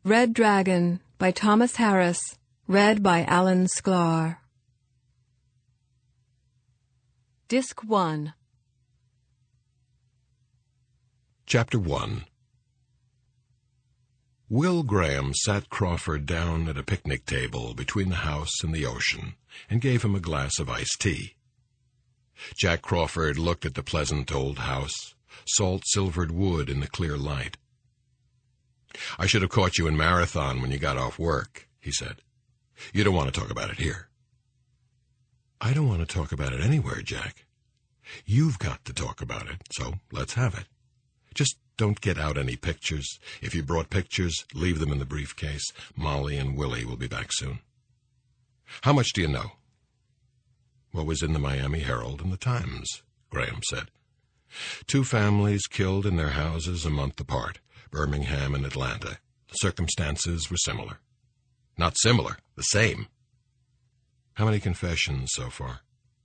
Red Dragon by Thomas Harris. Read by Alan Sklar. Disc 1. Chapter 1. Will Graham sat Crawford down at a picnic table between the house and the ocean and gave him a glass of iced tea. Jack Crawford looked at the pleasant old house, salt-silvered wood in the clear light. "I should have caught you in Marathon when you got off work," he said. "You don't want to talk about it here." "I don't want to talk about it anywhere, Jack. You've got to talk about it, so let's have it. Just don't get out any pictures. If you brought pictures, leave them in the briefcase. Molly and Willie will be back soon." "How much do you know?" "What was in the Miami Herald and the Times," Graham said. 2 families killed in their houses a month apart, Birmingham and Atlanta. The circumstances were similar. Not similar, the same. "How many confessions so far?"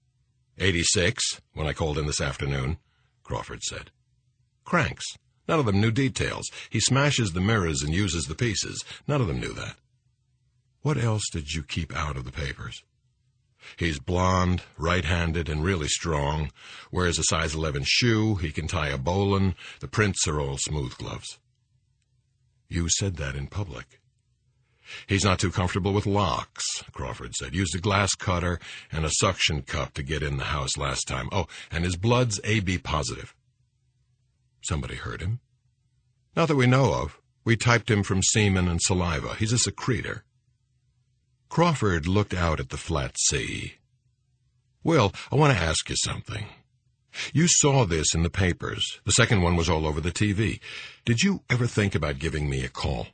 86, when I called in this afternoon," Crawford said. "Cranks. None of them knew details. He smashes the mirrors and uses the pieces. None of them knew that." "What else did you keep out of the papers?" "He's blonde, right-handed, and really strong. Wears a size 11 shoe. He can tie a bowline. The prints are all smooth gloves." "You said that in public." "He's not too comfortable with locks," Crawford said. "Used a glass cutter and a suction cup to get in the house last time. Oh, and his blood's AB positive." "Somebody hurt him?" "Not that we know of. We typed him from semen and saliva. He's a secretor." Crawford looked out at the flat sea. "Will, I want to ask you something. You saw this in the papers. The second one was all over the TV. Did you ever think about giving me a call?"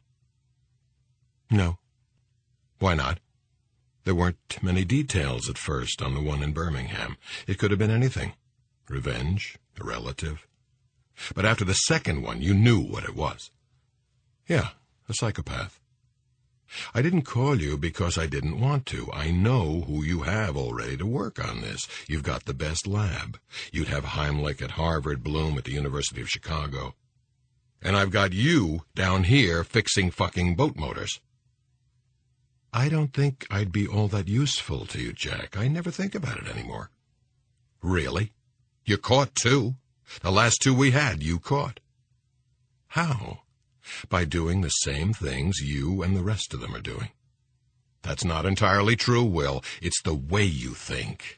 "No." "Why not?" "There weren't many details at first on the one in Birmingham. It could have been anything. Revenge, a relative. But after the second one, you knew what it was." "Yeah, a psychopath." "I didn't call you because I didn't want to. I know who you have already to work on this. You've got the best lab. You'd have Heimlich at Harvard, Bloom at the University of Chicago. And I've got you down here fixing fucking boat motors." "I don't think I'd be all that useful to you, Jack. I never think about it anymore." "Really? You're caught, too. The last 2 we had, you caught." "How?" "By doing the same things you and the rest of them are doing." "That's not entirely true, Will. It's the way you think."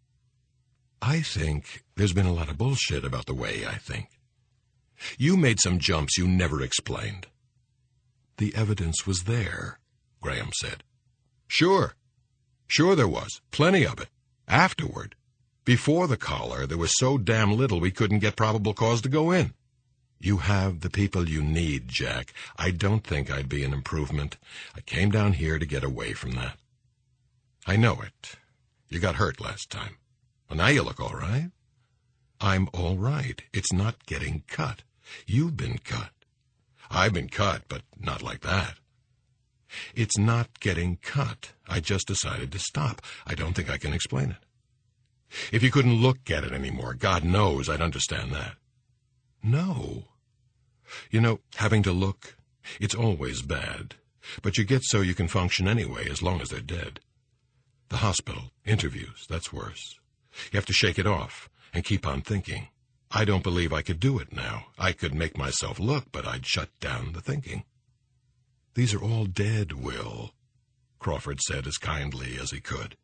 "I think there's been a lot of bullshit about the way I think." "You made some jumps you never explained." "The evidence was there," Graham said. Sure there was. Plenty of it. Afterward. Before the collar, there was so damn little we couldn't get probable cause to go in." "You have the people you need, Jack. I don't think I'd be an improvement. I came down here to get away from that." "I know it. You got hurt last time. Well, now you look all right." "I'm all right. It's not getting cut. You've been cut." "I've been cut, but not like that." "It's not getting cut. I just decided to stop. I don't think I can explain it." "If you couldn't look at it anymore, God knows I'd understand that." "No. You know, having to look, it's always bad. But you get so you can function anyway, as long as they're dead. The hospital, interviews, that's worse. You have to shake it off and keep on thinking. I don't believe I could do it now. I could make myself look, but I'd shut down the thinking." "These are all dead, Will," Crawford said as kindly as he could.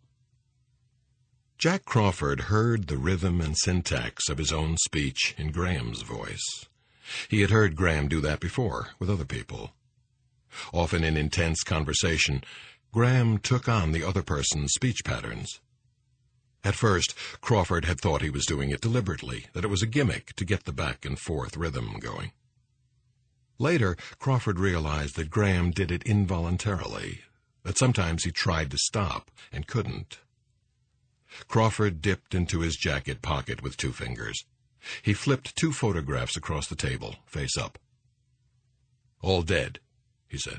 Jack Crawford heard the rhythm and syntax of his own speech in Graham's voice. He had heard Graham do that before, with other people. Often in intense conversation, Graham took on the other person's speech patterns. At first, Crawford had thought he was doing it deliberately, that it was a gimmick to get the back-and-forth rhythm going. Later, Crawford realized that Graham did it involuntarily, that sometimes he tried to stop and couldn't. Crawford dipped into his jacket pocket with 2 fingers. He flipped 2 photographs across the table, face up. "All dead," he said.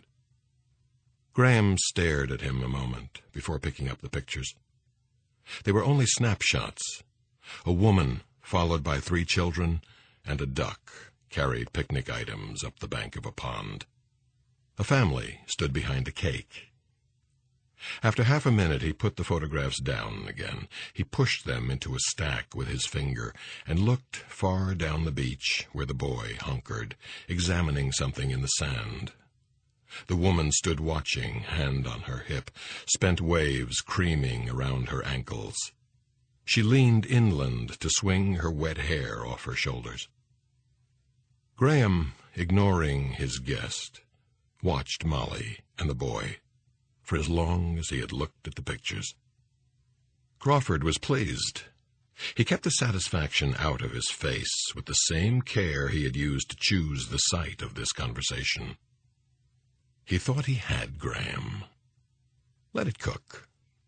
Graham stared at him a moment before picking up the pictures. They were only snapshots. A woman, followed by 3 children, and a duck carried picnic items up the bank of a pond. A family stood behind a cake. After half a minute, he put the photographs down again. He pushed them into a stack with his finger and looked far down the beach where the boy hunkered, examining something in the sand. The woman stood watching, hand on her hip, spent waves creaming around her ankles. She leaned inland to swing her wet hair off her shoulders. Graham, ignoring his guest, watched Molly and the boy for as long as he had looked at the pictures. Crawford was pleased. He kept the satisfaction out of his face with the same care he had used to choose the site of this conversation. He thought he had Graham. Let it cook.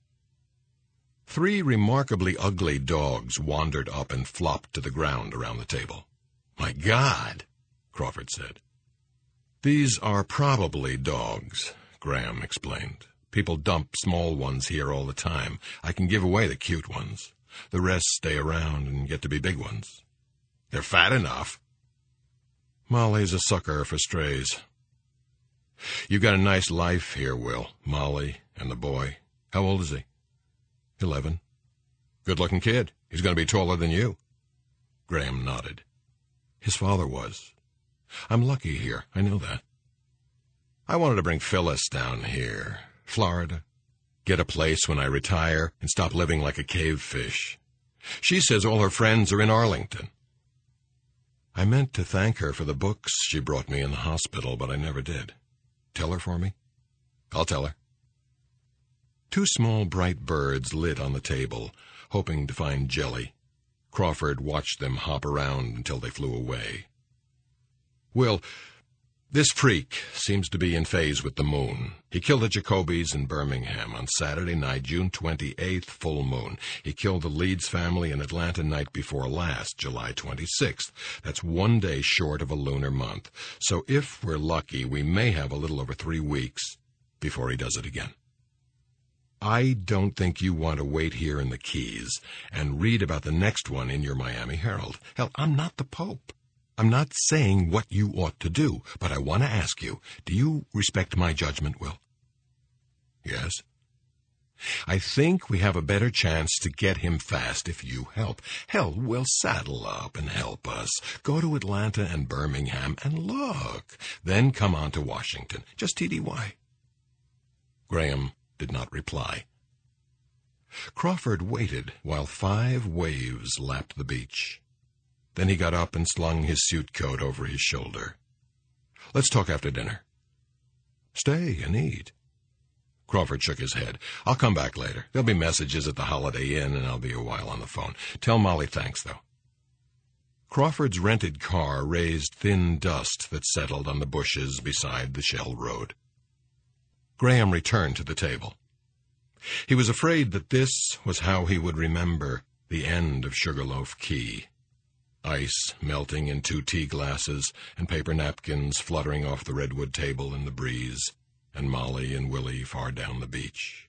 3 remarkably ugly dogs wandered up and flopped to the ground around the table. "My God," Crawford said. "These are probably dogs," Graham explained. "People dump small ones here all the time. I can give away the cute ones. The rest stay around and get to be big ones. They're fat enough." Molly's a sucker for strays. "You got a nice life here, Will. Molly and the boy. How old is he?" 11. "Good-looking kid. He's going to be taller than you." Graham nodded. "His father was. I'm lucky here, I know that. I wanted to bring Phyllis down here, Florida, get a place when I retire, and stop living like a cave fish. She says all her friends are in Arlington. I meant to thank her for the books she brought me in the hospital, but I never did. Tell her for me?" "I'll tell her." 2 small bright birds lit on the table, hoping to find jelly. Crawford watched them hop around until they flew away. "Will, this freak seems to be in phase with the moon. He killed the Jacobys in Birmingham on Saturday night, June 28th, full moon. He killed the Leeds family in Atlanta night before last, July 26th. That's 1 day short of a lunar month. So if we're lucky, we may have a little over 3 weeks before he does it again. I don't think you want to wait here in the Keys and read about the next one in your Miami Herald. Hell, I'm not the Pope. I'm not saying what you ought to do, but I want to ask you, do you respect my judgment, Will?" "Yes." "I think we have a better chance to get him fast if you help. Hell, we'll saddle up and help us. Go to Atlanta and Birmingham and look. Then come on to Washington. Just TDY. Graham did not reply. Crawford waited while 5 waves lapped the beach. Then he got up and slung his suit coat over his shoulder. "Let's talk after dinner." "Stay and eat." Crawford shook his head. "I'll come back later. There'll be messages at the Holiday Inn, and I'll be a while on the phone. Tell Molly thanks, though." Crawford's rented car raised thin dust that settled on the bushes beside the shell road. Graham returned to the table. He was afraid that this was how he would remember the end of Sugarloaf Key. Ice melting in 2 tea glasses, and paper napkins fluttering off the redwood table in the breeze, and Molly and Willie far down the beach.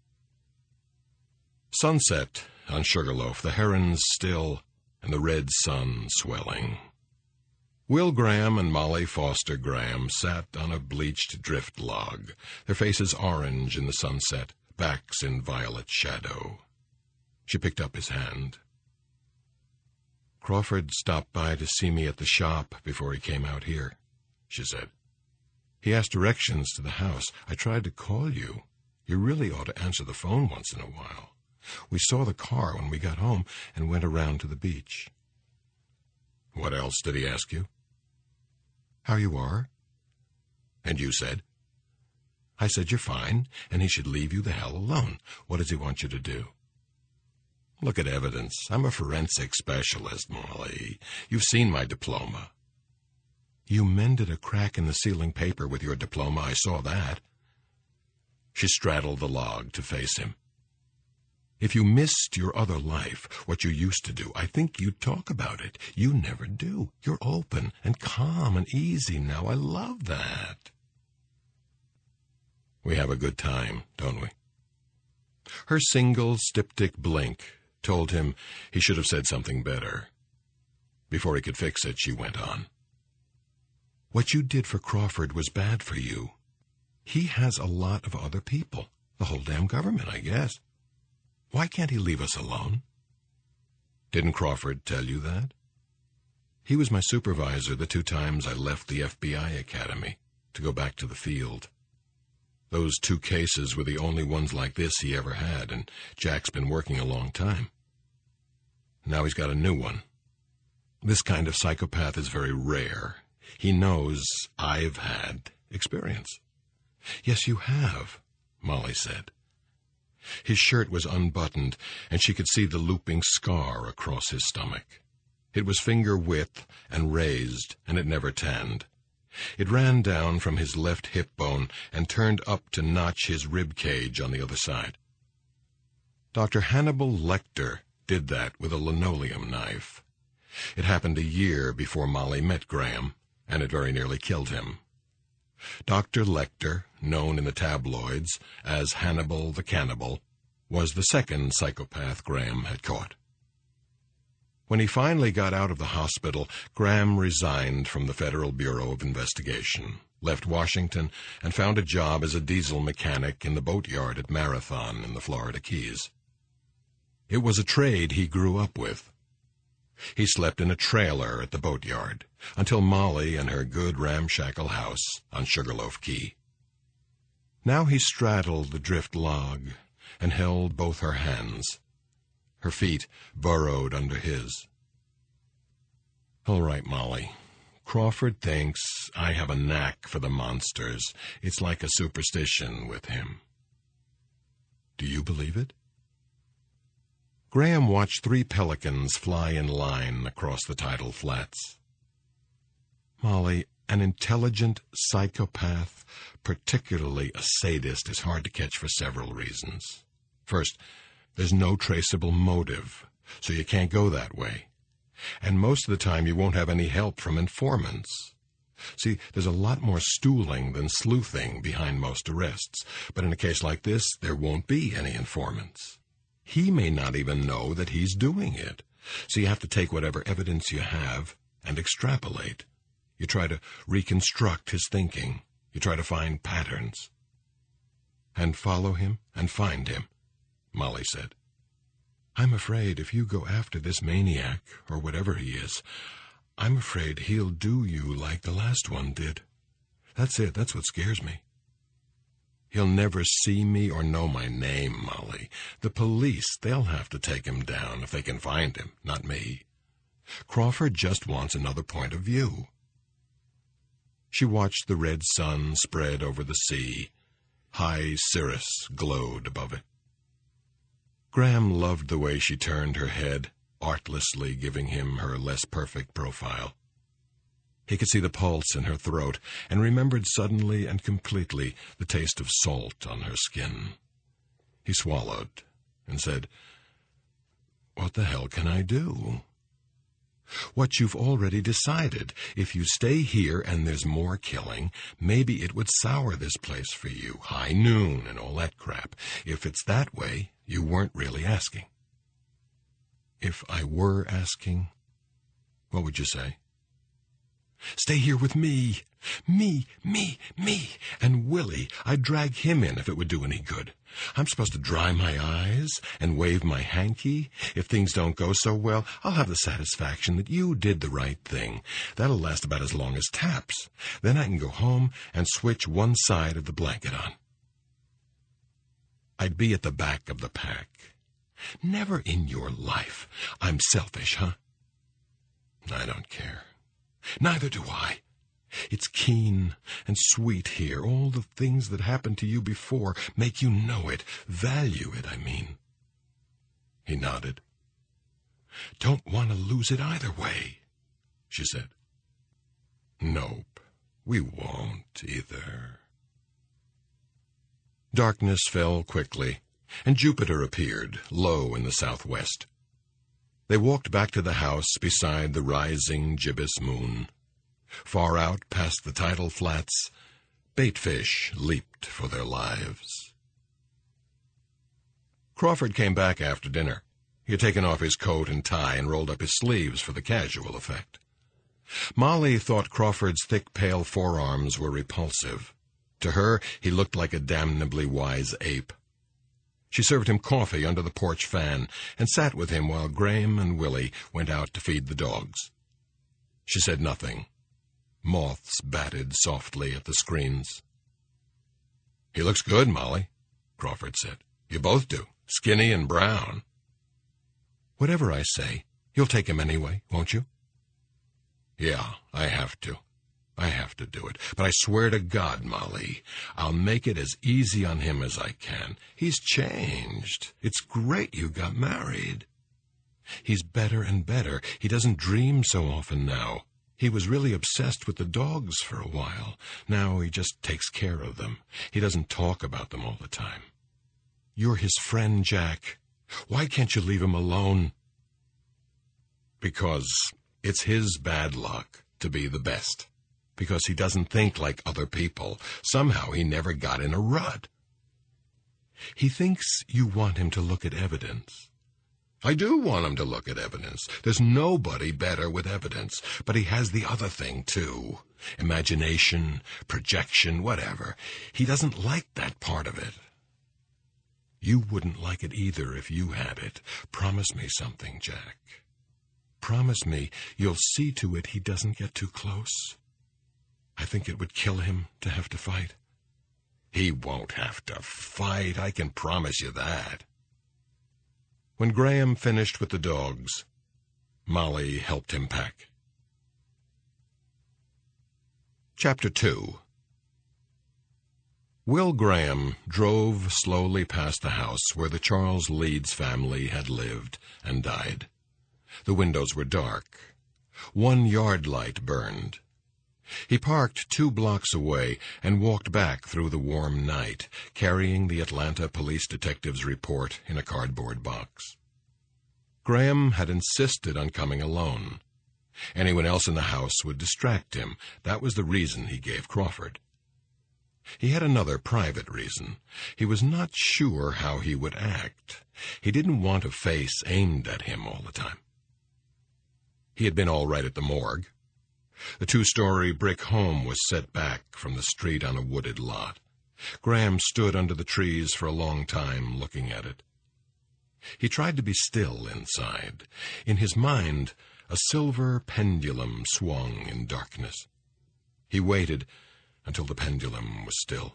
Sunset on Sugarloaf, the herons still, and the red sun swelling. Will Graham and Molly Foster Graham sat on a bleached drift log, their faces orange in the sunset, backs in violet shadow. She picked up his hand. "Crawford stopped by to see me at the shop before he came out here," she said. "He asked directions to the house. I tried to call you. You really ought to answer the phone once in a while. We saw the car when we got home and went around to the beach." "What else did he ask you?" "How you are." "And you said?" "I said you're fine, and he should leave you the hell alone. What does he want you to do?" "Look at evidence. I'm a forensic specialist, Molly. You've seen my diploma." "You mended a crack in the ceiling paper with your diploma. I saw that." She straddled the log to face him. "If you missed your other life, what you used to do, I think you'd talk about it. You never do. You're open and calm and easy now. I love that." "We have a good time, don't we?" Her single styptic blink told him he should have said something better. Before he could fix it, she went on. What you did for Crawford was bad for you. He has a lot of other people. The whole damn government, I guess. Why can't he leave us alone? Didn't Crawford tell you that? He was my supervisor the 2 times I left the FBI Academy to go back to the field. Those 2 cases were the only ones like this he ever had, and Jack's been working a long time. Now he's got a new one. This kind of psychopath is very rare. He knows I've had experience. Yes, you have, Molly said. His shirt was unbuttoned, and she could see the looping scar across his stomach. It was finger width and raised, and it never tanned. It ran down from his left hip bone and turned up to notch his rib cage on the other side. Dr. Hannibal Lecter did that with a linoleum knife. It happened a year before Molly met Graham, and it very nearly killed him. Dr. Lecter, known in the tabloids as Hannibal the Cannibal, was the second psychopath Graham had caught. When he finally got out of the hospital, Graham resigned from the Federal Bureau of Investigation, left Washington, and found a job as a diesel mechanic in the boatyard at Marathon in the Florida Keys. It was a trade he grew up with. He slept in a trailer at the boatyard until Molly and her good ramshackle house on Sugarloaf Key. Now he straddled the drift log and held both her hands. Her feet burrowed under his. All right, Molly. Crawford thinks I have a knack for the monsters. It's like a superstition with him. Do you believe it? Graham watched 3 pelicans fly in line across the tidal flats. Molly, an intelligent psychopath, particularly a sadist, is hard to catch for several reasons. First, there's no traceable motive, so you can't go that way. And most of the time you won't have any help from informants. See, there's a lot more stooling than sleuthing behind most arrests, but in a case like this, there won't be any informants. He may not even know that he's doing it, so you have to take whatever evidence you have and extrapolate. You try to reconstruct his thinking. You try to find patterns. And follow him and find him, Molly said. I'm afraid if you go after this maniac, or whatever he is, I'm afraid he'll do you like the last one did. That's it. That's what scares me. He'll never see me or know my name, Molly. The police, they'll have to take him down if they can find him, not me. Crawford just wants another point of view. She watched the red sun spread over the sea. High Cirrus glowed above it. Graham loved the way she turned her head, artlessly giving him her less perfect profile. He could see the pulse in her throat and remembered suddenly and completely the taste of salt on her skin. He swallowed and said, "What the hell can I do?" "What you've already decided. If you stay here and there's more killing, maybe it would sour this place for you, high noon and all that crap. If it's that way, you weren't really asking." "If I were asking, what would you say?" "Stay here with me. Me. And Willie, I'd drag him in if it would do any good. I'm supposed to dry my eyes and wave my hanky. If things don't go so well, I'll have the satisfaction that you did the right thing. That'll last about as long as taps. Then I can go home and switch one side of the blanket on." "I'd be at the back of the pack." "Never in your life. I'm selfish, huh?" "I don't care." "Neither do I. It's keen and sweet here. All the things that happened to you before make you know it, value it, I mean." He nodded. "Don't want to lose it either way," she said. "Nope, we won't either." Darkness fell quickly, and Jupiter appeared, low in the southwest. They walked back to the house beside the rising gibbous moon. Far out past the tidal flats, baitfish leaped for their lives. Crawford came back after dinner. He had taken off his coat and tie and rolled up his sleeves for the casual effect. Molly thought Crawford's thick, pale forearms were repulsive. To her, he looked like a damnably wise ape. She served him coffee under the porch fan and sat with him while Graham and Willie went out to feed the dogs. She said nothing. Moths batted softly at the screens. "He looks good, Molly," Crawford said. "You both do. Skinny and brown." "Whatever I say, you'll take him anyway, won't you?" "Yeah, I have to. I have to do it. But I swear to God, Molly, I'll make it as easy on him as I can. He's changed. It's great you got married." "He's better and better. He doesn't dream so often now. He was really obsessed with the dogs for a while. Now he just takes care of them. He doesn't talk about them all the time." "You're his friend, Jack. Why can't you leave him alone?" "Because it's his bad luck to be the best. Because he doesn't think like other people. Somehow he never got in a rut." "He thinks you want him to look at evidence." "I do want him to look at evidence. There's nobody better with evidence. But he has the other thing, too. Imagination, projection, whatever. He doesn't like that part of it." "You wouldn't like it either if you had it. Promise me something, Jack. Promise me you'll see to it he doesn't get too close. I think it would kill him to have to fight." "He won't have to fight, I can promise you that." When Graham finished with the dogs, Molly helped him pack. Chapter 2. Will Graham drove slowly past the house where the Charles Leeds family had lived and died. The windows were dark. One yard light burned. He parked 2 blocks away and walked back through the warm night, carrying the Atlanta police detective's report in a cardboard box. Graham had insisted on coming alone. Anyone else in the house would distract him. That was the reason he gave Crawford. He had another private reason. He was not sure how he would act. He didn't want a face aimed at him all the time. He had been all right at the morgue. The 2-story brick home was set back from the street on a wooded lot. Graham stood under the trees for a long time, looking at it. He tried to be still inside. In his mind, a silver pendulum swung in darkness. He waited until the pendulum was still.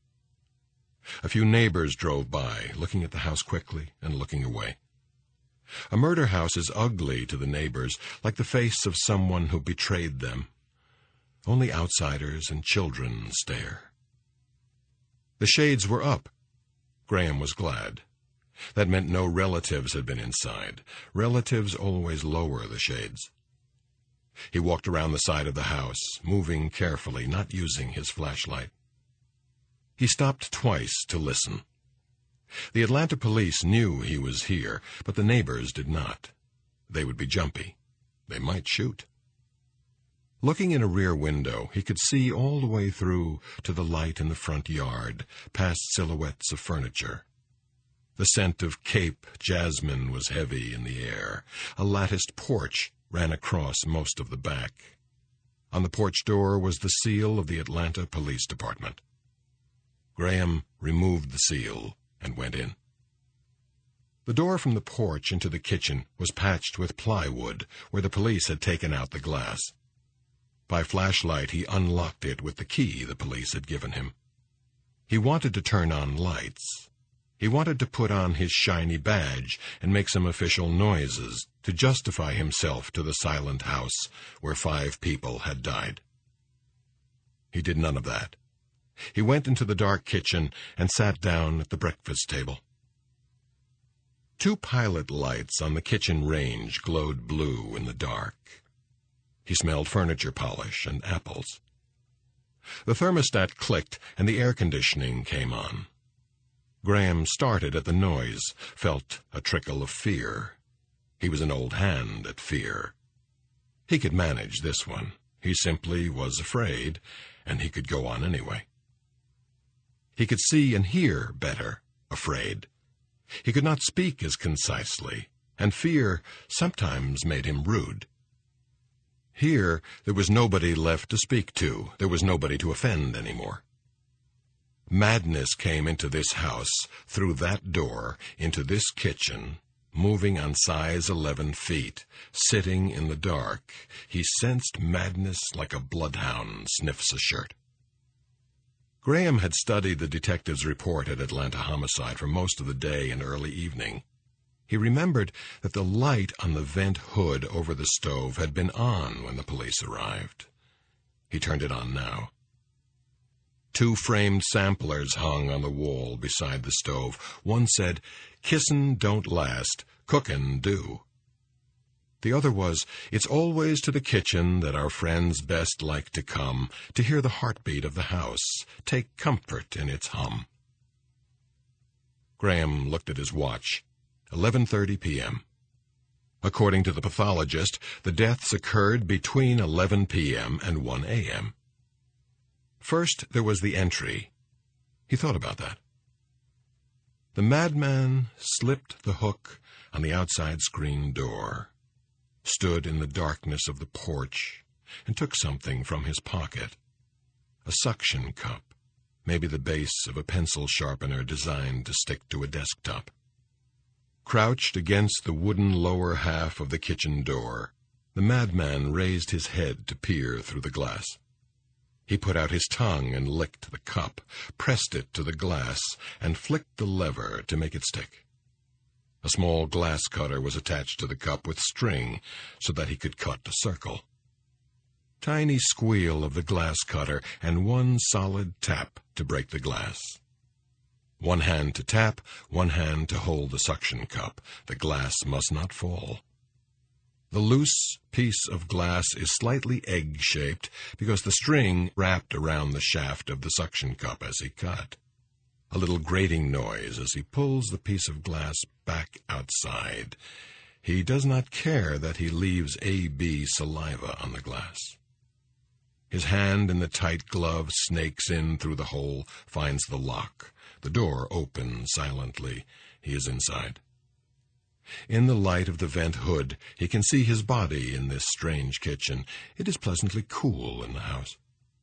A few neighbors drove by, looking at the house quickly and looking away. A murder house is ugly to the neighbors, like the face of someone who betrayed them. Only outsiders and children stare. The shades were up. Graham was glad. That meant no relatives had been inside. Relatives always lower the shades. He walked around the side of the house, moving carefully, not using his flashlight. He stopped twice to listen. The Atlanta police knew he was here, but the neighbors did not. They would be jumpy. They might shoot. Looking in a rear window, he could see all the way through to the light in the front yard, past silhouettes of furniture. The scent of Cape jasmine was heavy in the air. A latticed porch ran across most of the back. On the porch door was the seal of the Atlanta Police Department. Graham removed the seal and went in. The door from the porch into the kitchen was patched with plywood where the police had taken out the glass. By flashlight, he unlocked it with the key the police had given him. He wanted to turn on lights. He wanted to put on his shiny badge and make some official noises to justify himself to the silent house where 5 people had died. He did none of that. He went into the dark kitchen and sat down at the breakfast table. 2 pilot lights on the kitchen range glowed blue in the dark. He smelled furniture polish and apples. The thermostat clicked and the air conditioning came on. Graham started at the noise, felt a trickle of fear. He was an old hand at fear. He could manage this one. He simply was afraid, and he could go on anyway. He could see and hear better, afraid. He could not speak as concisely, and fear sometimes made him rude. Here, there was nobody left to speak to. There was nobody to offend anymore. Madness came into this house, through that door, into this kitchen, moving on size 11 feet, sitting in the dark. He sensed madness like a bloodhound sniffs a shirt. Graham had studied the detective's report at Atlanta Homicide for most of the day and early evening. He remembered that the light on the vent hood over the stove had been on when the police arrived. He turned it on now. 2 framed samplers hung on the wall beside the stove. One said, "Kissin' don't last, cookin' do." The other was, "It's always to the kitchen that our friends best like to come, to hear the heartbeat of the house, take comfort in its hum." Graham looked at his watch. 11:30 p.m. According to the pathologist, the deaths occurred between 11 p.m. and 1 a.m. First, there was the entry. He thought about that. The madman slipped the hook on the outside screen door, stood in the darkness of the porch, and took something from his pocket. A suction cup, maybe the base of a pencil sharpener designed to stick to a desktop. Crouched against the wooden lower half of the kitchen door, the madman raised his head to peer through the glass. He put out his tongue and licked the cup, pressed it to the glass, and flicked the lever to make it stick. A small glass cutter was attached to the cup with string so that he could cut a circle. Tiny squeal of the glass cutter and one solid tap to break the glass. One hand to tap, one hand to hold the suction cup. The glass must not fall. The loose piece of glass is slightly egg-shaped because the string wrapped around the shaft of the suction cup as he cut. A little grating noise as he pulls the piece of glass back outside. He does not care that he leaves A.B. saliva on the glass. His hand in the tight glove snakes in through the hole, finds the lock. The door opens silently. He is inside. In the light of the vent hood, he can see his body in this strange kitchen. It is pleasantly cool in the house.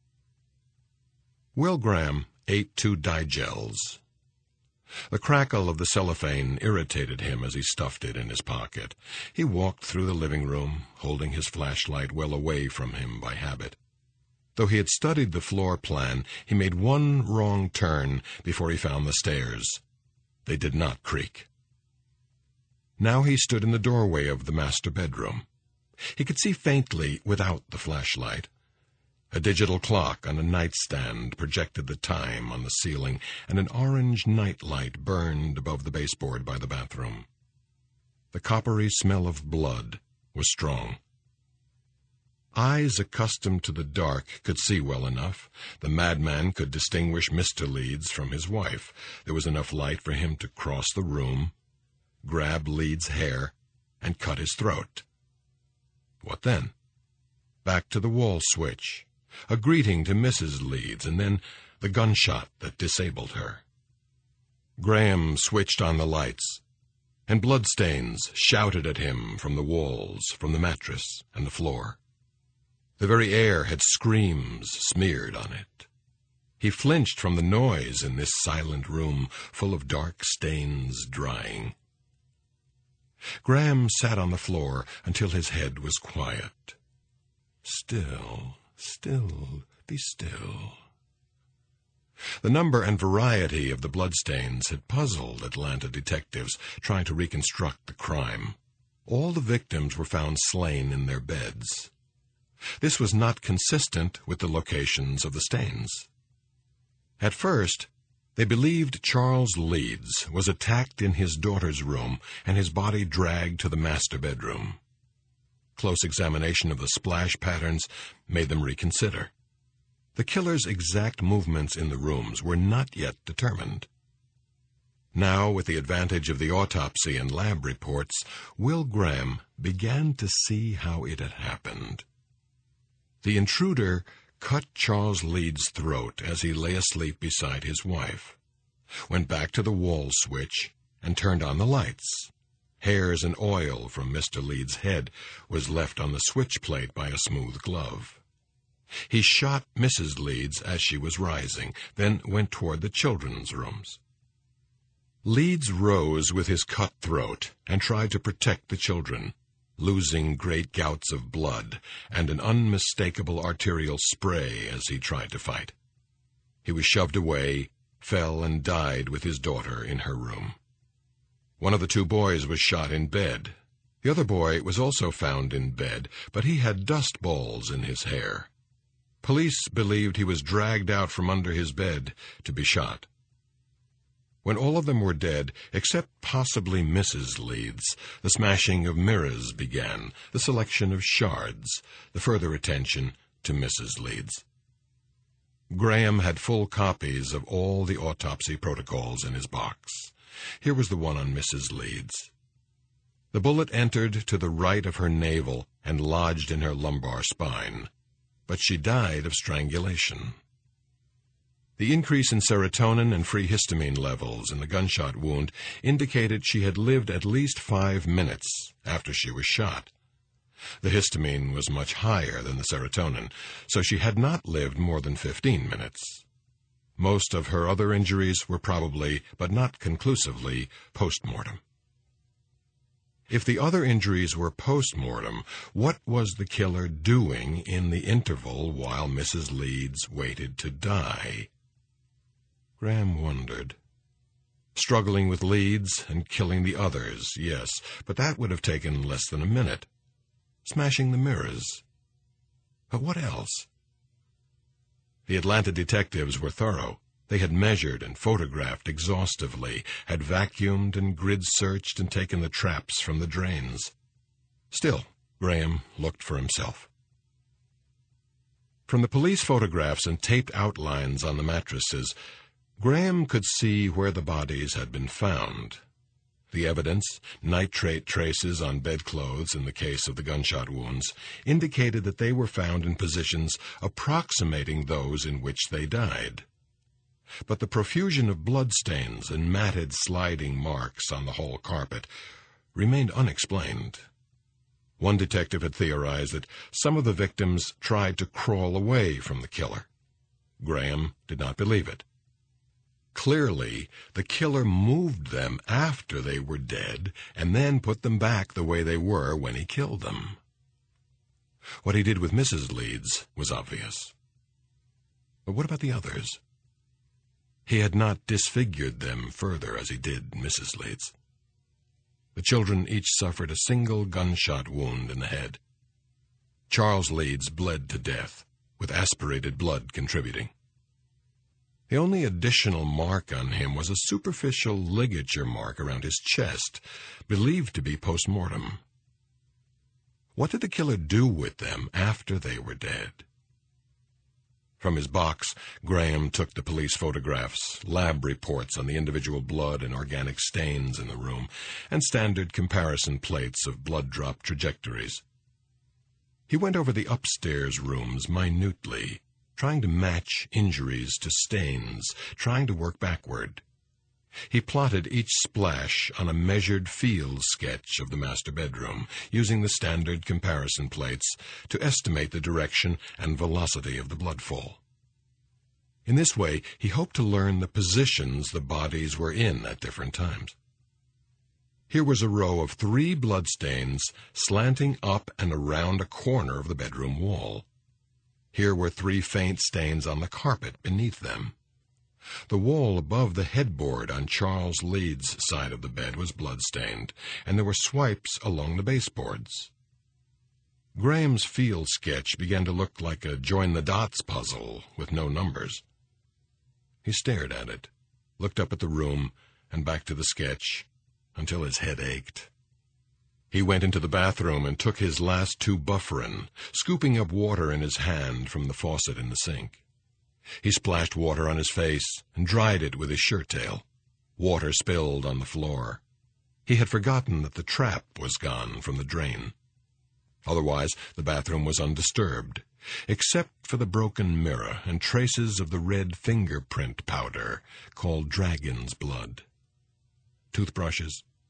Will Graham ate 2 Digels. The crackle of the cellophane irritated him as he stuffed it in his pocket. He walked through the living room, holding his flashlight well away from him by habit. Though he had studied the floor plan, he made one wrong turn before he found the stairs. They did not creak. Now he stood in the doorway of the master bedroom. He could see faintly without the flashlight. A digital clock on a nightstand projected the time on the ceiling, and an orange nightlight burned above the baseboard by the bathroom. The coppery smell of blood was strong. Eyes accustomed to the dark could see well enough. The madman could distinguish Mr. Leeds from his wife. There was enough light for him to cross the room, grab Leeds' hair, and cut his throat. What then? Back to the wall switch, a greeting to Mrs. Leeds, and then the gunshot that disabled her. Graham switched on the lights, and bloodstains shouted at him from the walls, from the mattress, and the floor. The very air had screams smeared on it. He flinched from the noise in this silent room, full of dark stains drying. Graham sat on the floor until his head was quiet. Still, still, be still. The number and variety of the bloodstains had puzzled Atlanta detectives trying to reconstruct the crime. All the victims were found slain in their beds. This was not consistent with the locations of the stains. At first, they believed Charles Leeds was attacked in his daughter's room and his body dragged to the master bedroom. Close examination of the splash patterns made them reconsider. The killer's exact movements in the rooms were not yet determined. Now, with the advantage of the autopsy and lab reports, Will Graham began to see how it had happened. The intruder cut Charles Leeds' throat as he lay asleep beside his wife, went back to the wall switch, and turned on the lights. Hairs and oil from Mr. Leeds' head was left on the switch plate by a smooth glove. He shot Mrs. Leeds as she was rising, then went toward the children's rooms. Leeds rose with his cut throat and tried to protect the children, losing great gouts of blood and an unmistakable arterial spray as he tried to fight. He was shoved away, fell, and died with his daughter in her room. One of the two boys was shot in bed. The other boy was also found in bed, but he had dust balls in his hair. Police believed he was dragged out from under his bed to be shot. When all of them were dead, except possibly Mrs. Leeds, the smashing of mirrors began, the selection of shards, the further attention to Mrs. Leeds. Graham had full copies of all the autopsy protocols in his box. Here was the one on Mrs. Leeds. The bullet entered to the right of her navel and lodged in her lumbar spine, but she died of strangulation. The increase in serotonin and free histamine levels in the gunshot wound indicated she had lived at least 5 minutes after she was shot. The histamine was much higher than the serotonin, so she had not lived more than 15 minutes. Most of her other injuries were probably, but not conclusively, post-mortem. If the other injuries were post-mortem, what was the killer doing in the interval while Mrs. Leeds waited to die? Graham wondered. Struggling with Leeds and killing the others, yes, but that would have taken less than a minute. Smashing the mirrors. But what else? The Atlanta detectives were thorough. They had measured and photographed exhaustively, had vacuumed and grid-searched and taken the traps from the drains. Still, Graham looked for himself. From the police photographs and taped outlines on the mattresses, Graham could see where the bodies had been found. The evidence, nitrate traces on bedclothes in the case of the gunshot wounds, indicated that they were found in positions approximating those in which they died. But the profusion of bloodstains and matted sliding marks on the hall carpet remained unexplained. One detective had theorized that some of the victims tried to crawl away from the killer. Graham did not believe it. Clearly, the killer moved them after they were dead and then put them back the way they were when he killed them. What he did with Mrs. Leeds was obvious. But what about the others? He had not disfigured them further as he did Mrs. Leeds. The children each suffered a single gunshot wound in the head. Charles Leeds bled to death, with aspirated blood contributing. The only additional mark on him was a superficial ligature mark around his chest, believed to be post-mortem. What did the killer do with them after they were dead? From his box, Graham took the police photographs, lab reports on the individual blood and organic stains in the room, and standard comparison plates of blood drop trajectories. He went over the upstairs rooms minutely, trying to match injuries to stains, trying to work backward. He plotted each splash on a measured field sketch of the master bedroom, using the standard comparison plates to estimate the direction and velocity of the blood fall. In this way, he hoped to learn the positions the bodies were in at different times. Here was a row of 3 bloodstains slanting up and around a corner of the bedroom wall. Here were 3 faint stains on the carpet beneath them. The wall above the headboard on Charles Leeds' side of the bed was blood-stained, and there were swipes along the baseboards. Graham's field sketch began to look like a join-the-dots puzzle with no numbers. He stared at it, looked up at the room, and back to the sketch, until his head ached. He went into the bathroom and took his last 2 Bufferin, scooping up water in his hand from the faucet in the sink. He splashed water on his face and dried it with his shirt tail. Water spilled on the floor. He had forgotten that the trap was gone from the drain. Otherwise, the bathroom was undisturbed, except for the broken mirror and traces of the red fingerprint powder called dragon's blood. Toothbrushes,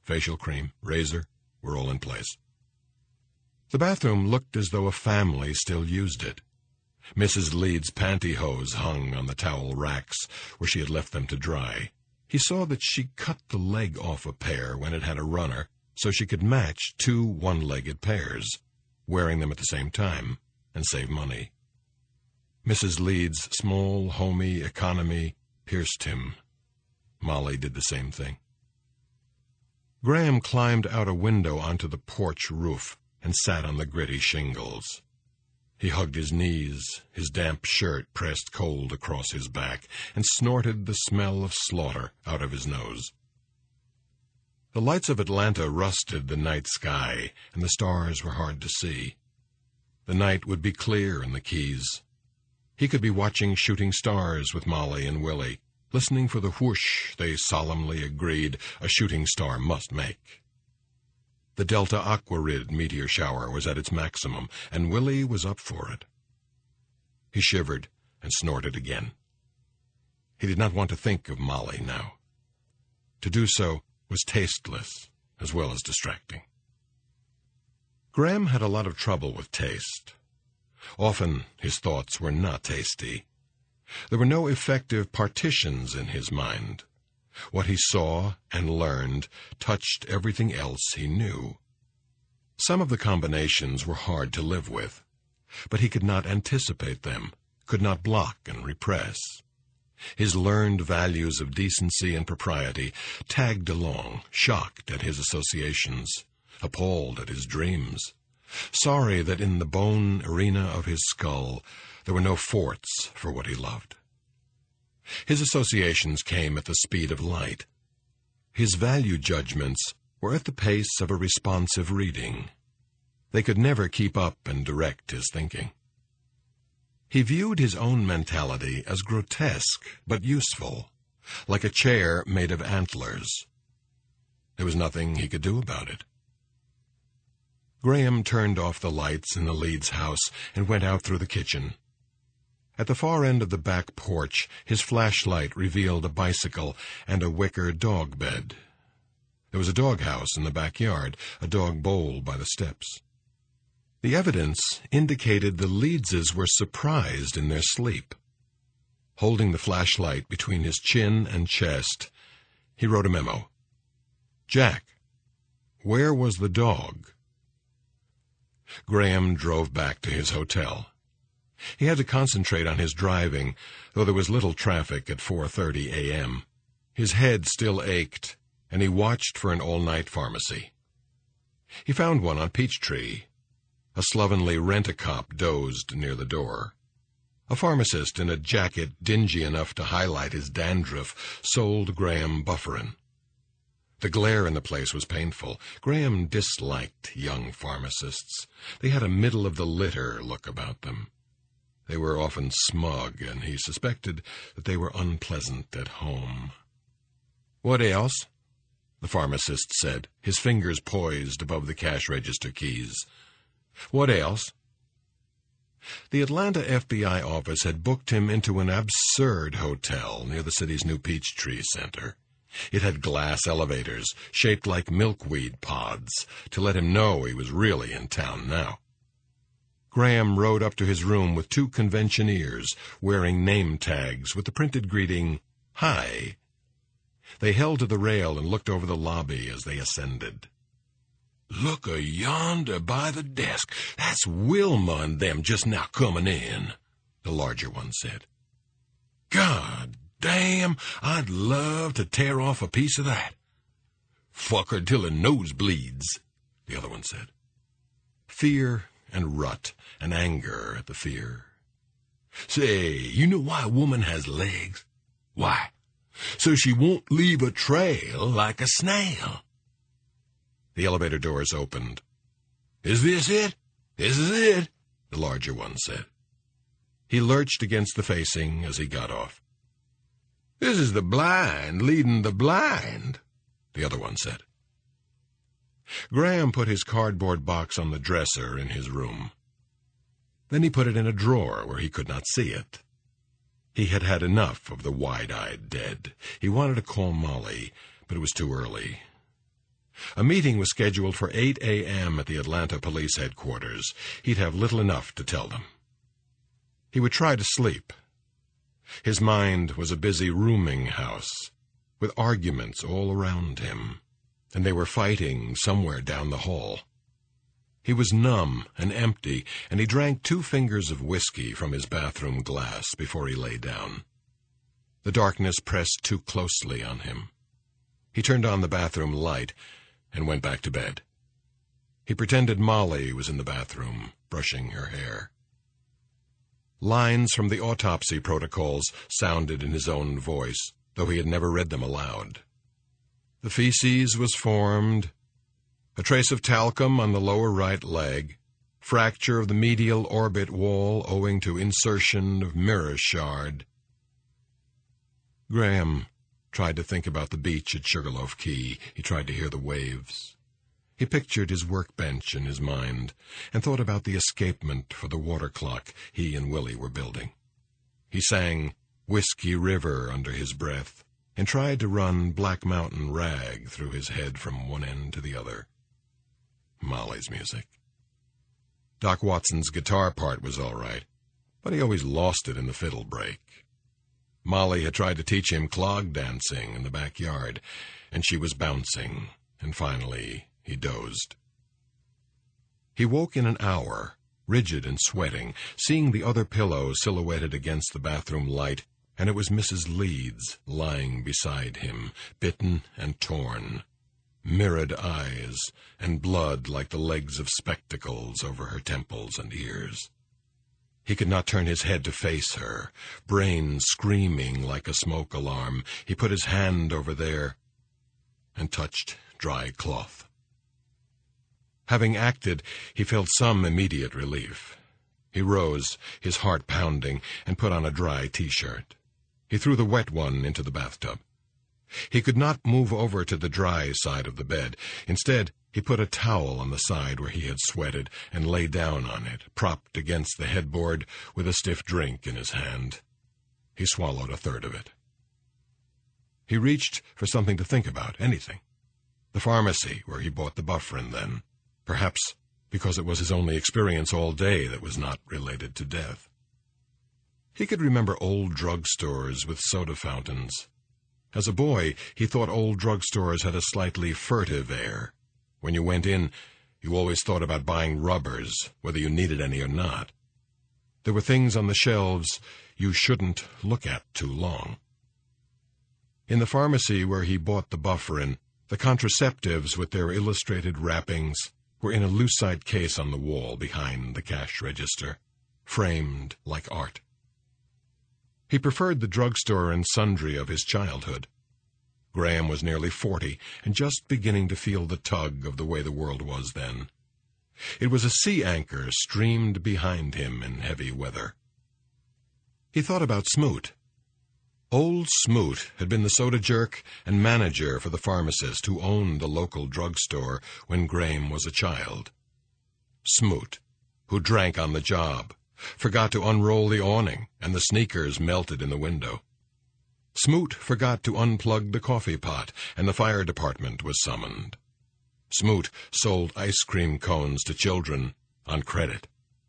facial cream, razor were all in place. The bathroom looked as though a family still used it. Mrs. Leeds' pantyhose hung on the towel racks where she had left them to dry. He saw that she cut the leg off a pair when it had a runner, so she could match two one-legged pairs, wearing them at the same time, and save money. Mrs. Leeds' small, homey economy pierced him. Molly did the same thing. Graham climbed out a window onto the porch roof and sat on the gritty shingles. He hugged his knees, his damp shirt pressed cold across his back, and snorted the smell of slaughter out of his nose. The lights of Atlanta rusted the night sky, and the stars were hard to see. The night would be clear in the Keys. He could be watching shooting stars with Molly and Willie, listening for the whoosh they solemnly agreed a shooting star must make. The Delta Aquarid meteor shower was at its maximum, and Willie was up for it. He shivered and snorted again. He did not want to think of Molly now. To do so was tasteless as well as distracting. Graham had a lot of trouble with taste. Often his thoughts were not tasty. There were no effective partitions in his mind. What he saw and learned touched everything else he knew. Some of the combinations were hard to live with, but he could not anticipate them, could not block and repress. His learned values of decency and propriety tagged along, shocked at his associations, appalled at his dreams, sorry that in the bone arena of his skull there were no forts for what he loved. His associations came at the speed of light. His value judgments were at the pace of a responsive reading. They could never keep up and direct his thinking. He viewed his own mentality as grotesque but useful, like a chair made of antlers. There was nothing he could do about it. Graham turned off the lights in the Leeds house and went out through the kitchen. At the far end of the back porch, his flashlight revealed a bicycle and a wicker dog bed. There was a doghouse in the backyard, a dog bowl by the steps. The evidence indicated the Leedses were surprised in their sleep. Holding the flashlight between his chin and chest, he wrote a memo. "Jack, where was the dog?" Graham drove back to his hotel. He had to concentrate on his driving, though there was little traffic at 4:30 a.m. His head still ached, and he watched for an all-night pharmacy. He found one on Peachtree. A slovenly rent-a-cop dozed near the door. A pharmacist in a jacket dingy enough to highlight his dandruff sold Graham Bufferin. The glare in the place was painful. Graham disliked young pharmacists. They had a middle-of-the-litter look about them. They were often smug, and he suspected that they were unpleasant at home. "What else?" the pharmacist said, his fingers poised above the cash register keys. "What else?" The Atlanta FBI office had booked him into an absurd hotel near the city's new Peachtree Center. It had glass elevators, shaped like milkweed pods, to let him know he was really in town now. Graham rode up to his room with two conventioneers wearing name tags with the printed greeting, "Hi." They held to the rail and looked over the lobby as they ascended. "Look yonder by the desk. That's Wilma and them just now coming in," the larger one said. "God damn, I'd love to tear off a piece of that." "Fuck her till her nose bleeds," the other one said. Fear and rut and anger at the fear. "Say, you know why a woman has legs? Why? So she won't leave a trail like a snail." The elevator doors opened. "Is this it? This is it," the larger one said. He lurched against the facing as he got off. "This is the blind leading the blind," the other one said. Graham put his cardboard box on the dresser in his room. Then he put it in a drawer where he could not see it. He had had enough of the wide-eyed dead. He wanted to call Molly, but it was too early. A meeting was scheduled for 8 a.m. at the Atlanta police headquarters. He'd have little enough to tell them. He would try to sleep. His mind was a busy rooming house, with arguments all around him, and they were fighting somewhere down the hall. He was numb and empty, and he drank 2 fingers of whiskey from his bathroom glass before he lay down. The darkness pressed too closely on him. He turned on the bathroom light and went back to bed. He pretended Molly was in the bathroom, brushing her hair. Lines from the autopsy protocols sounded in his own voice, though he had never read them aloud. The feces was formed, a trace of talcum on the lower right leg, fracture of the medial orbit wall owing to insertion of mirror shard. Graham tried to think about the beach at Sugarloaf Key. He tried to hear the waves. He pictured his workbench in his mind and thought about the escapement for the water clock he and Willie were building. He sang Whiskey River under his breath and tried to run Black Mountain Rag through his head from one end to the other. Molly's music. Doc Watson's guitar part was all right, but he always lost it in the fiddle break. Molly had tried to teach him clog dancing in the backyard, and she was bouncing, and finally he dozed. He woke in an hour, rigid and sweating, seeing the other pillow silhouetted against the bathroom light, and it was Mrs. Leeds lying beside him, bitten and torn, mirrored eyes, and blood like the legs of spectacles over her temples and ears. He could not turn his head to face her, brain screaming like a smoke alarm. He put his hand over there and touched dry cloth. Having acted, he felt some immediate relief. He rose, his heart pounding, and put on a dry T-shirt. He threw the wet one into the bathtub. He could not move over to the dry side of the bed. Instead, he put a towel on the side where he had sweated and lay down on it, propped against the headboard with a stiff drink in his hand. He swallowed a third of it. He reached for something to think about, anything. The pharmacy where he bought the Bufferin then, perhaps because it was his only experience all day that was not related to death. He could remember old drugstores with soda fountains. As a boy, he thought old drugstores had a slightly furtive air. When you went in, you always thought about buying rubbers, whether you needed any or not. There were things on the shelves you shouldn't look at too long. In the pharmacy where he bought the Bufferin, the contraceptives with their illustrated wrappings were in a lucite case on the wall behind the cash register, framed like art. He preferred the drugstore and sundry of his childhood. Graham was nearly 40 and just beginning to feel the tug of the way the world was then. It was a sea anchor streamed behind him in heavy weather. He thought about Smoot. Old Smoot had been the soda jerk and manager for the pharmacist who owned the local drugstore when Graham was a child. Smoot, who drank on the job, forgot to unroll the awning, and the sneakers melted in the window. Smoot forgot to unplug the coffee pot, and the fire department was summoned. Smoot sold ice cream cones to children on credit.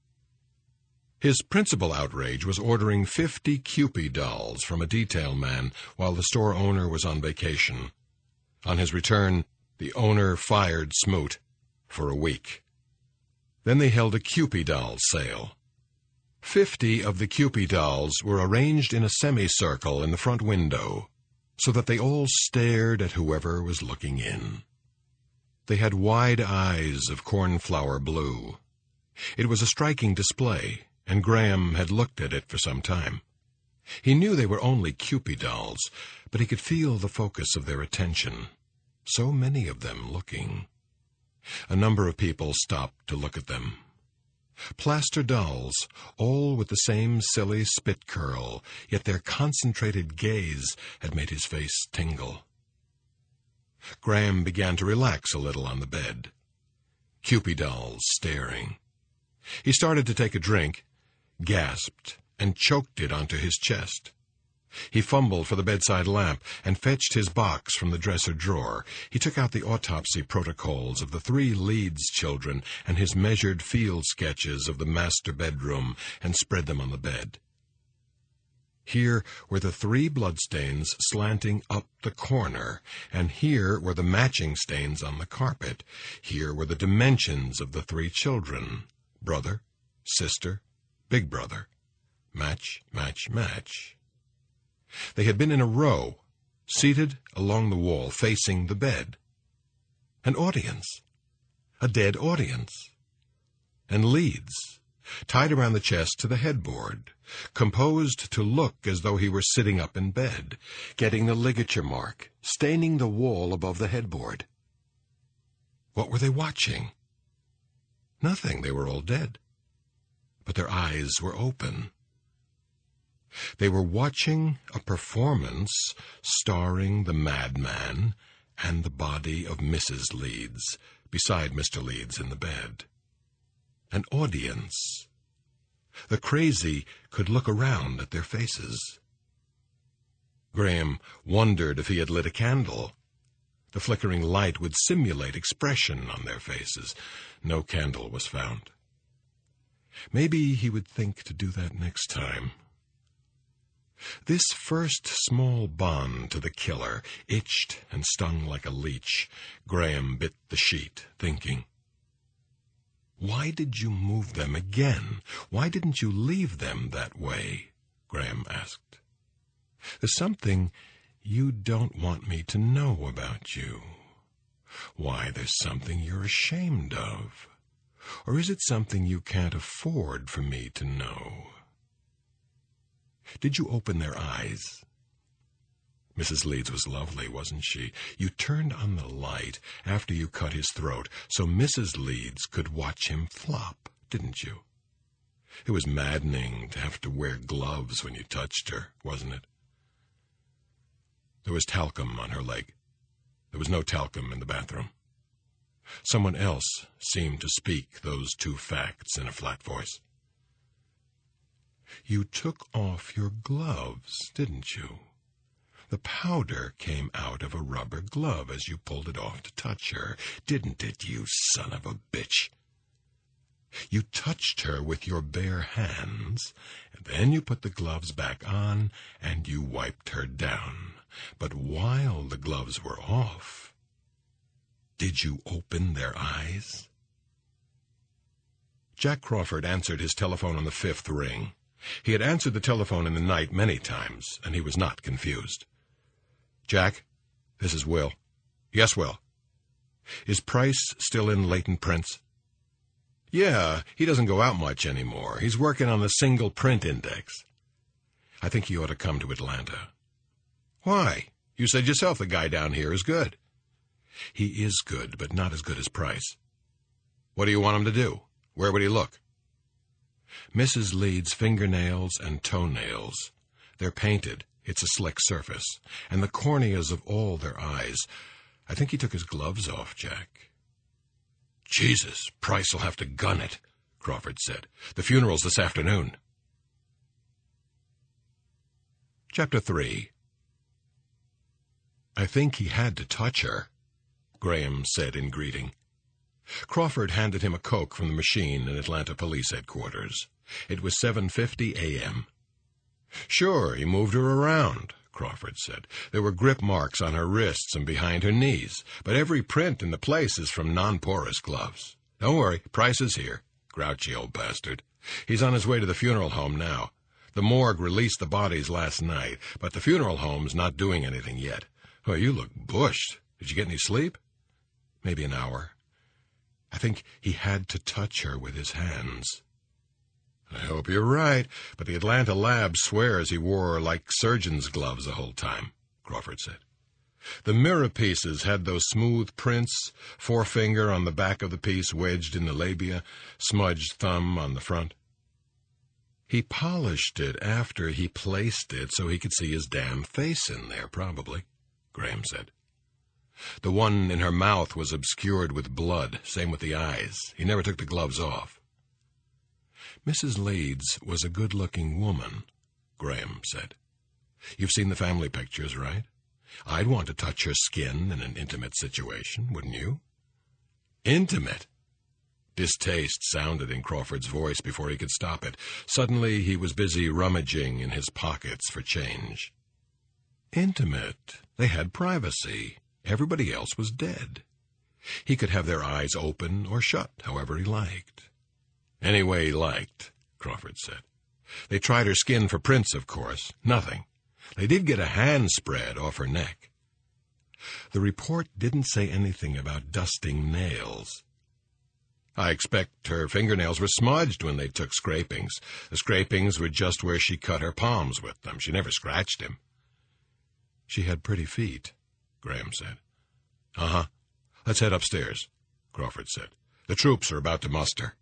His principal outrage was ordering 50 Kewpie dolls from a detail man while the store owner was on vacation. On his return, the owner fired Smoot for a week. Then they held a Kewpie doll sale. 50 of the Kewpie dolls were arranged in a semicircle in the front window, so that they all stared at whoever was looking in. They had wide eyes of cornflower blue. It was a striking display, and Graham had looked at it for some time. He knew they were only Kewpie dolls, but he could feel the focus of their attention. So many of them looking. A number of people stopped to look at them. Plaster dolls, all with the same silly spit curl, yet their concentrated gaze had made his face tingle. Graham began to relax a little on the bed. Kewpie dolls staring. He started to take a drink, gasped, and choked it onto his chest. He fumbled for the bedside lamp and fetched his box from the dresser drawer. He took out the autopsy protocols of the 3 Leeds children and his measured field sketches of the master bedroom and spread them on the bed. Here were the 3 bloodstains slanting up the corner, and here were the matching stains on the carpet. Here were the dimensions of the 3 children: brother, sister, big brother. Match, match, match. They had been in a row, seated along the wall, facing the bed. An audience. A dead audience. And Leeds, tied around the chest to the headboard, composed to look as though he were sitting up in bed, getting the ligature mark, staining the wall above the headboard. What were they watching? Nothing. They were all dead. But their eyes were open. They were watching a performance starring the madman and the body of Mrs. Leeds beside Mr. Leeds in the bed. An audience. The crazy could look around at their faces. Graham wondered if he had lit a candle. The flickering light would simulate expression on their faces. No candle was found. Maybe he would think to do that next time. This first small bond to the killer itched and stung like a leech. Graham bit the sheet, thinking. "Why did you move them again? Why didn't you leave them that way?" Graham asked. "There's something you don't want me to know about you. Why, there's something you're ashamed of. Or is it something you can't afford for me to know? Did you open their eyes?" Mrs. Leeds was lovely, wasn't she? You turned on the light after you cut his throat so Mrs. Leeds could watch him flop, didn't you? It was maddening to have to wear gloves when you touched her, wasn't it? There was talcum on her leg. There was no talcum in the bathroom. Someone else seemed to speak those 2 facts in a flat voice. "You took off your gloves, didn't you? The powder came out of a rubber glove as you pulled it off to touch her, didn't it, you son of a bitch? You touched her with your bare hands, and then you put the gloves back on and you wiped her down. But while the gloves were off, did you open their eyes?" Jack Crawford answered his telephone on the 5th ring. He had answered the telephone in the night many times, and he was not confused. "Jack, this is Will." "Yes, Will." "Is Price still in Leighton Prince?" "Yeah, he doesn't go out much anymore. He's working on the single print index." "I think he ought to come to Atlanta." "Why? You said yourself the guy down here is good." "He is good, but not as good as Price." "What do you want him to do? Where would he look?" "Mrs. Leeds' fingernails and toenails. They're painted. It's a slick surface. And the corneas of all their eyes. I think he took his gloves off, Jack." "Jesus, Price'll have to gun it," Crawford said. "The funeral's this afternoon." Chapter 3. "I think he had to touch her," Graham said in greeting. Crawford handed him a Coke from the machine in Atlanta Police Headquarters. It was 7:50 a.m. "Sure, he moved her around," Crawford said. "There were grip marks on her wrists and behind her knees, but every print in the place is from non-porous gloves. Don't worry, Price is here. Grouchy old bastard. He's on his way to the funeral home now. The morgue released the bodies last night, but the funeral home's not doing anything yet. Oh, you look bushed. Did you get any sleep?" "Maybe an hour. I think he had to touch her with his hands." "I hope you're right, but the Atlanta lab swears he wore like surgeon's gloves the whole time," Crawford said. "The mirror pieces had those smooth prints, forefinger on the back of the piece wedged in the labia, smudged thumb on the front." "He polished it after he placed it so he could see his damn face in there, probably," Graham said. "The one in her mouth was obscured with blood, same with the eyes. He never took the gloves off." "Mrs. Leeds was a good-looking woman," Graham said. You've seen the family pictures, right? I'd want to touch her skin in an intimate situation, wouldn't you? Intimate? Distaste sounded in Crawford's voice before he could stop it. Suddenly he was busy rummaging in his pockets for change. Intimate? They had privacy. Everybody else was dead. He could have their eyes open or shut, however he liked. Any way he liked, Crawford said. They tried her skin for prints, of course. Nothing. They did get a hand spread off her neck. The report didn't say anything about dusting nails. I expect her fingernails were smudged when they took scrapings. The scrapings were just where she cut her palms with them. She never scratched him. She had pretty feet, Graham said. Uh-huh. Let's head upstairs, Crawford said. The troops are about to muster.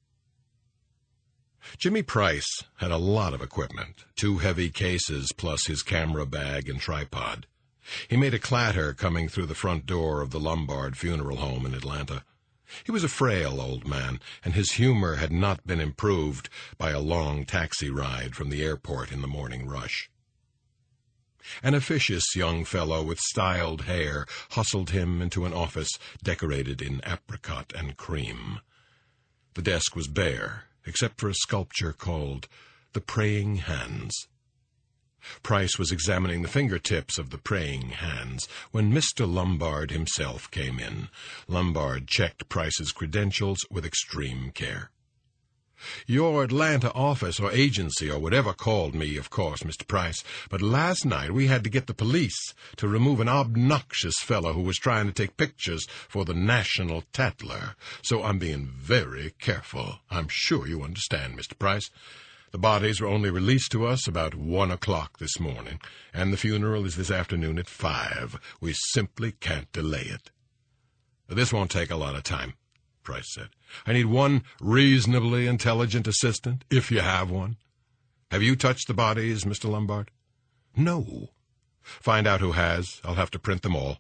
Jimmy Price had a lot of equipment, 2 heavy cases plus his camera bag and tripod. He made a clatter coming through the front door of the Lombard Funeral Home in Atlanta. He was a frail old man, and his humor had not been improved by a long taxi ride from the airport in the morning rush. An officious young fellow with styled hair hustled him into an office decorated in apricot and cream. The desk was bare, except for a sculpture called The Praying Hands. Price was examining the fingertips of the praying hands when Mr. Lombard himself came in. Lombard checked Price's credentials with extreme care. Your Atlanta office or agency or whatever called me, of course, Mr. Price, but last night we had to get the police to remove an obnoxious fellow who was trying to take pictures for the National Tatler. So I'm being very careful. I'm sure you understand, Mr. Price. The bodies were only released to us about 1 o'clock this morning, and the funeral is this afternoon at 5. We simply can't delay it. This won't take a lot of time, Price said. I need one reasonably intelligent assistant, if you have one. Have you touched the bodies, Mr. Lombard? No. Find out who has. I'll have to print them all.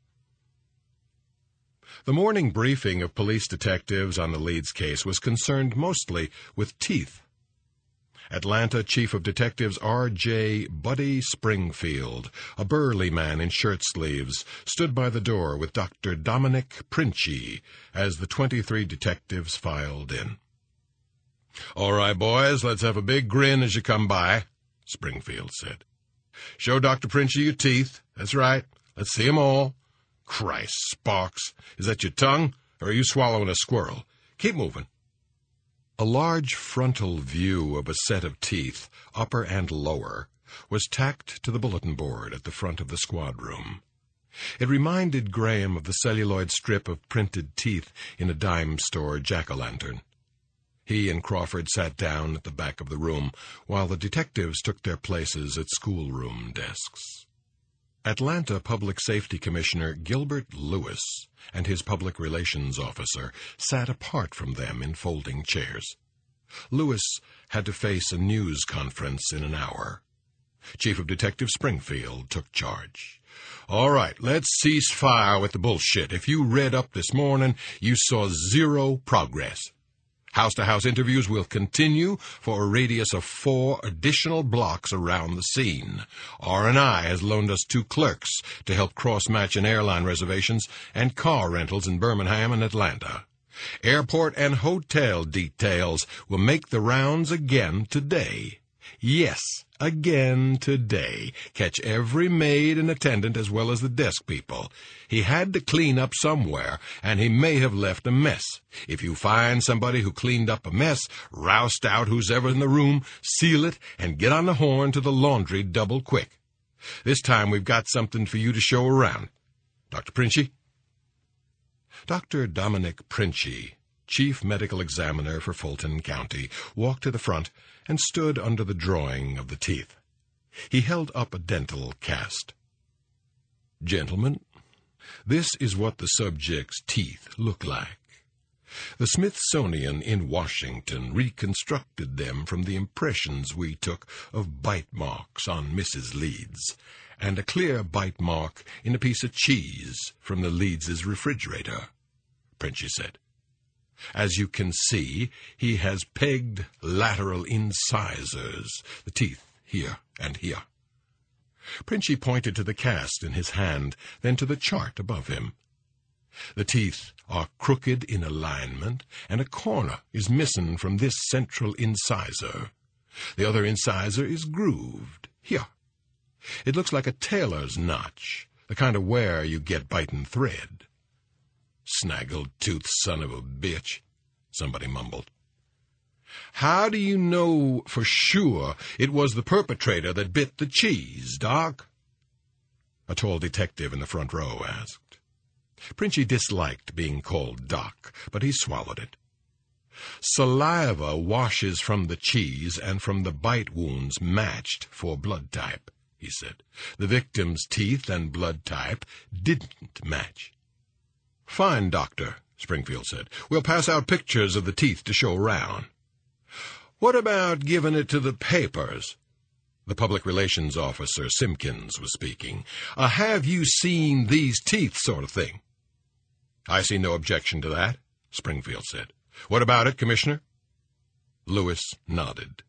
The morning briefing of police detectives on the Leeds case was concerned mostly with teeth. Atlanta Chief of Detectives R.J. Buddy Springfield, a burly man in shirt sleeves, stood by the door with Dr. Dominic Princie as the 23 detectives filed in. "All right, boys, let's have a big grin as you come by," Springfield said. "Show Dr. Princie your teeth. That's right. Let's see 'em all. Christ, Sparks, is that your tongue, or are you swallowing a squirrel? Keep moving." A large frontal view of a set of teeth, upper and lower, was tacked to the bulletin board at the front of the squad room. It reminded Graham of the celluloid strip of printed teeth in a dime store jack-o'-lantern. He and Crawford sat down at the back of the room, while the detectives took their places at schoolroom desks. Atlanta Public Safety Commissioner Gilbert Lewis and his public relations officer sat apart from them in folding chairs. Lewis had to face a news conference in an hour. Chief of Detective Springfield took charge. "All right, let's cease fire with the bullshit. If you read up this morning, you saw 0 progress. House-to-house interviews will continue for a radius of 4 additional blocks around the scene. R&I has loaned us 2 clerks to help cross-match in airline reservations and car rentals in Birmingham and Atlanta. Airport and hotel details will make the rounds again today. Yes, again today. Catch every maid and attendant as well as the desk people. He had to clean up somewhere, and he may have left a mess. If you find somebody who cleaned up a mess, roust out who's ever in the room, seal it, and get on the horn to the laundry double quick. This time we've got something for you to show around. Dr. Princie?" Dr. Dominic Princie, Chief Medical Examiner for Fulton County, walked to the front and stood under the drawing of the teeth. He held up a dental cast. "Gentlemen, this is what the subject's teeth look like. The Smithsonian in Washington reconstructed them from the impressions we took of bite marks on Mrs. Leeds, and a clear bite mark in a piece of cheese from the Leeds' refrigerator," Princie said. "As you can see, he has pegged lateral incisors, the teeth here and here. Princie pointed to the cast in his hand, then to the chart above him. The teeth are crooked in alignment, and a corner is missing from this central incisor. The other incisor is grooved. Here. It looks like a tailor's notch, the kind of wear you get biting thread. "Snaggle-toothed son of a bitch," somebody mumbled. "How do you know for sure it was the perpetrator that bit the cheese, Doc?" a tall detective in the front row asked. Princie disliked being called Doc, but he swallowed it. "Saliva washes from the cheese and from the bite wounds matched for blood type," he said. "The victim's teeth and blood type didn't match." "Fine, Doctor," Springfield said. "We'll pass out pictures of the teeth to show round." "What about giving it to the papers?" The public relations officer, Simpkins, was speaking. "Have you seen these teeth sort of thing?" "I see no objection to that," Springfield said. "What about it, Commissioner?" Lewis nodded.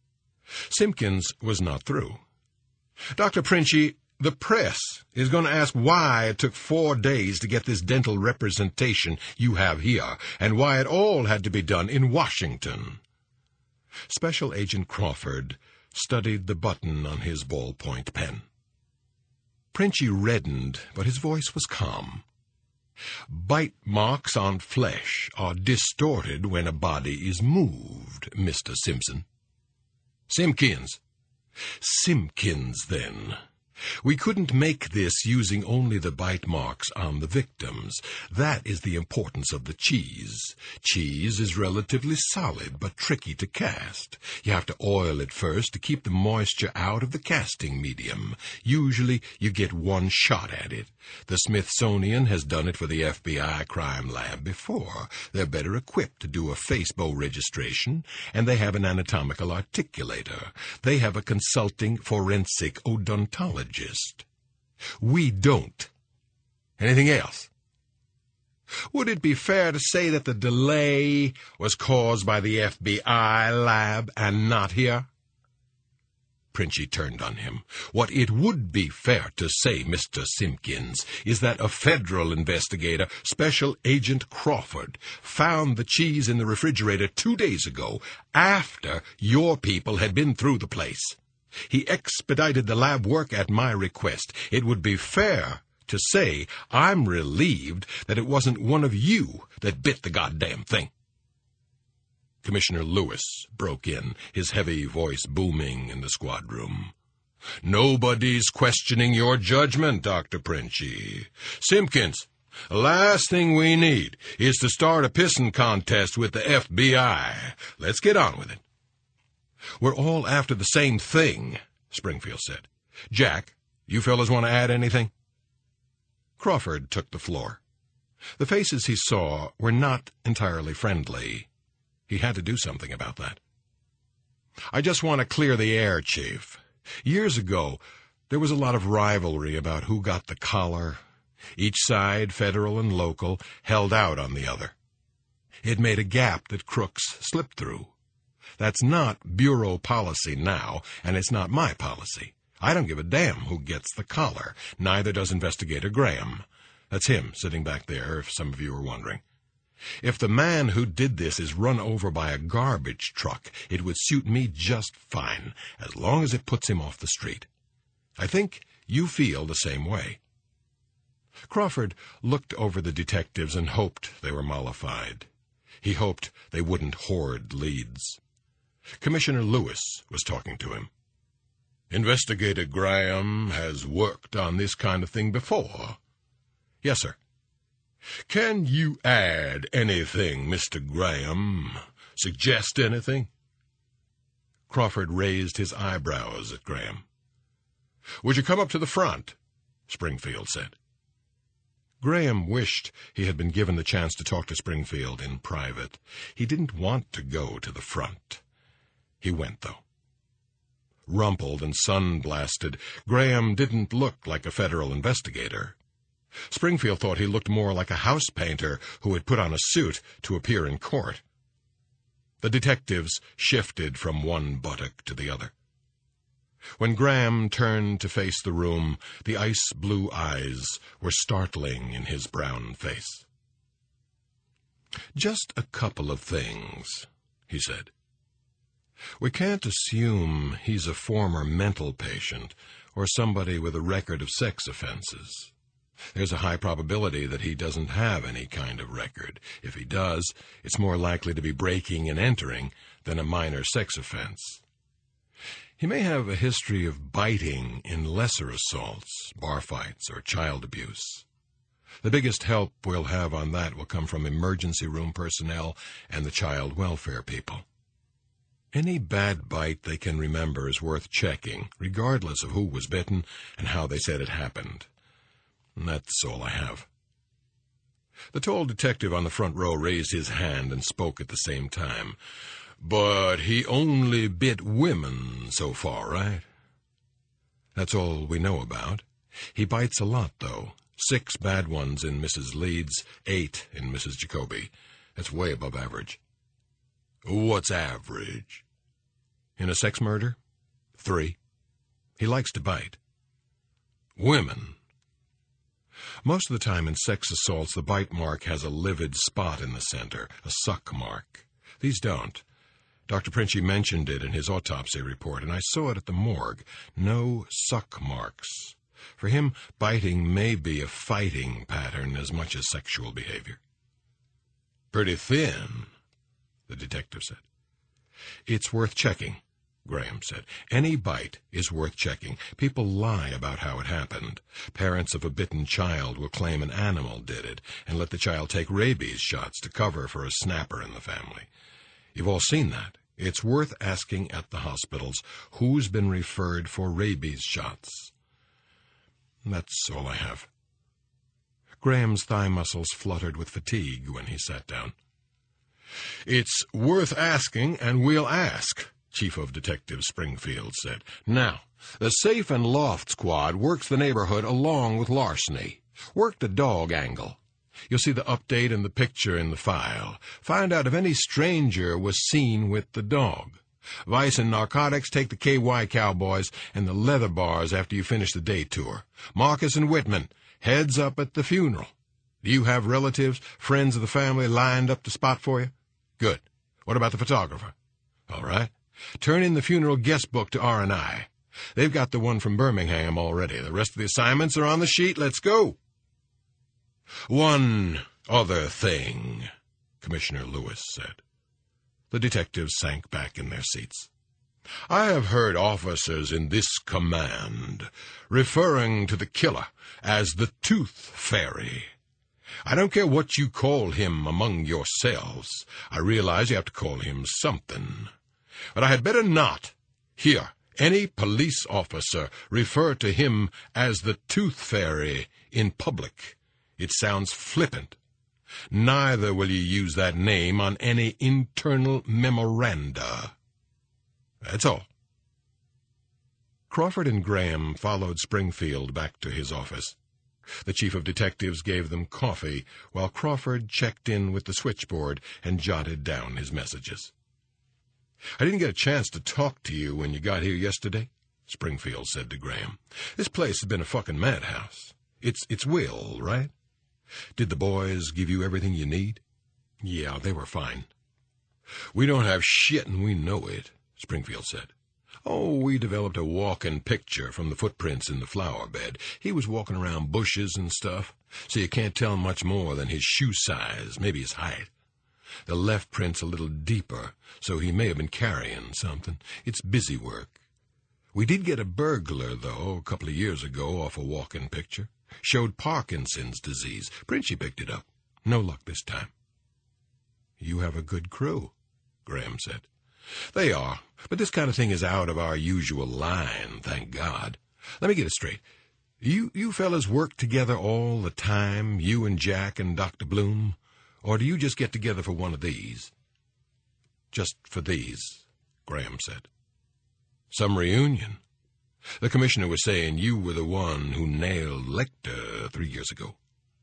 Simpkins was not through. "Dr. Princie, the press is going to ask why it took 4 days to get this dental representation you have here, and why it all had to be done in Washington." Special Agent Crawford studied the button on his ballpoint pen. Princie reddened, but his voice was calm. "Bite marks on flesh are distorted when a body is moved, Mr. Simpson." "Simpkins." "Simpkins, then. We couldn't make this using only the bite marks on the victims. That is the importance of the cheese. Cheese is relatively solid, but tricky to cast. You have to oil it first to keep the moisture out of the casting medium. Usually you get one shot at it. The Smithsonian has done it for the FBI crime lab before. They're better equipped to do a face-bow registration, and they have an anatomical articulator. They have a consulting forensic odontologist. We don't. Anything else?" "Would it be fair to say that the delay was caused by the FBI lab and not here?" Princie turned on him. "What it would be fair to say, Mr. Simpkins, is that a federal investigator, Special Agent Crawford, found the cheese in the refrigerator 2 days ago, after your people had been through the place. He expedited the lab work at my request. It would be fair to say I'm relieved that it wasn't one of you that bit the goddamn thing." Commissioner Lewis broke in, his heavy voice booming in the squad room. "Nobody's questioning your judgment, Dr. Princie. Simpkins, the last thing we need is to start a pissing contest with the FBI. Let's get on with it." "We're all after the same thing," Springfield said. "Jack, you fellas want to add anything?" Crawford took the floor. The faces he saw were not entirely friendly. He had to do something about that. "I just want to clear the air, Chief. Years ago, there was a lot of rivalry about who got the collar. Each side, federal and local, held out on the other. It made a gap that crooks slipped through. That's not Bureau policy now, and it's not my policy. I don't give a damn who gets the collar. Neither does Investigator Graham. That's him sitting back there, if some of you are wondering. If the man who did this is run over by a garbage truck, it would suit me just fine, as long as it puts him off the street. I think you feel the same way." Crawford looked over the detectives and hoped they were mollified. He hoped they wouldn't hoard leads. Commissioner Lewis was talking to him. "Investigator Graham has worked on this kind of thing before." "Yes, sir." "Can you add anything, Mr. Graham? Suggest anything?" Crawford raised his eyebrows at Graham. "Would you come up to the front?" Springfield said. Graham wished he had been given the chance to talk to Springfield in private. He didn't want to go to the front. He went, though. Rumpled and sun-blasted, Graham didn't look like a federal investigator. Springfield thought he looked more like a house painter who had put on a suit to appear in court. The detectives shifted from one buttock to the other. When Graham turned to face the room, the ice-blue eyes were startling in his brown face. "Just a couple of things," he said. "We can't assume he's a former mental patient or somebody with a record of sex offenses. There's a high probability that he doesn't have any kind of record. If he does, it's more likely to be breaking and entering than a minor sex offense. He may have a history of biting in lesser assaults, bar fights, or child abuse. The biggest help we'll have on that will come from emergency room personnel and the child welfare people. Any bad bite they can remember is worth checking, regardless of who was bitten and how they said it happened. And that's all I have." The tall detective on the front row raised his hand and spoke at the same time. "But he only bit women so far, right?" "That's all we know about. He bites a lot, though. 6 bad ones in Mrs. Leeds, 8 in Mrs. Jacoby. That's way above average." "What's average?" "In a sex murder, 3. He likes to bite." "Women?" "Most of the time in sex assaults, the bite mark has a livid spot in the center, a suck mark. These don't. Dr. Princhy mentioned it in his autopsy report, and I saw it at the morgue. No suck marks. For him, biting may be a fighting pattern as much as sexual behavior." "Pretty thin," the detective said. "It's worth checking," Graham said. "Any bite is worth checking. People lie about how it happened. Parents of a bitten child will claim an animal did it and let the child take rabies shots to cover for a snapper in the family. You've all seen that. It's worth asking at the hospitals who's been referred for rabies shots." "That's all I have." Graham's thigh muscles fluttered with fatigue when he sat down. "It's worth asking, and we'll ask," Chief of Detectives Springfield said. "Now, the Safe and Loft Squad works the neighborhood along with larceny. Work the dog angle. You'll see the update and the picture in the file. Find out if any stranger was seen with the dog. Vice and Narcotics take the KY Cowboys and the leather bars after you finish the day tour. Marcus and Whitman, heads up at the funeral. Do you have relatives, friends of the family lined up to spot for you? Good. What about the photographer? All right. Turn in the funeral guest book to R&I. They've got the one from Birmingham already. The rest of the assignments are on the sheet. Let's go." "One other thing," Commissioner Lewis said. The detectives sank back in their seats. "I have heard officers in this command referring to the killer as the Tooth Fairy. I don't care what you call him among yourselves. I realize you have to call him something. But I had better not hear any police officer refer to him as the Tooth Fairy in public. It sounds flippant. Neither will you use that name on any internal memoranda. That's all." Crawford and Graham followed Springfield back to his office. The chief of detectives gave them coffee, while Crawford checked in with the switchboard and jotted down his messages. "I didn't get a chance to talk to you when you got here yesterday," Springfield said to Graham. "This place has been a fucking madhouse. It's Will, right? Did the boys give you everything you need?" "Yeah, they were fine." "We don't have shit and we know it," Springfield said. "Oh, we developed a walking picture from the footprints in the flower bed. He was walking around bushes and stuff, so you can't tell much more than his shoe size, maybe his height. The left print's a little deeper, so he may have been carrying something. It's busy work. We did get a burglar, though, a couple of years ago off a walking picture. Showed Parkinson's disease. Princhy picked it up. No luck this time." "You have a good crew," Graham said. "They are, but this kind of thing is out of our usual line, thank God. Let me get it straight. You fellas work together all the time, you and Jack and Dr. Bloom, or do you just get together for one of these?" "Just for these," Graham said. "Some reunion. The commissioner was saying you were the one who nailed Lecter 3 years ago."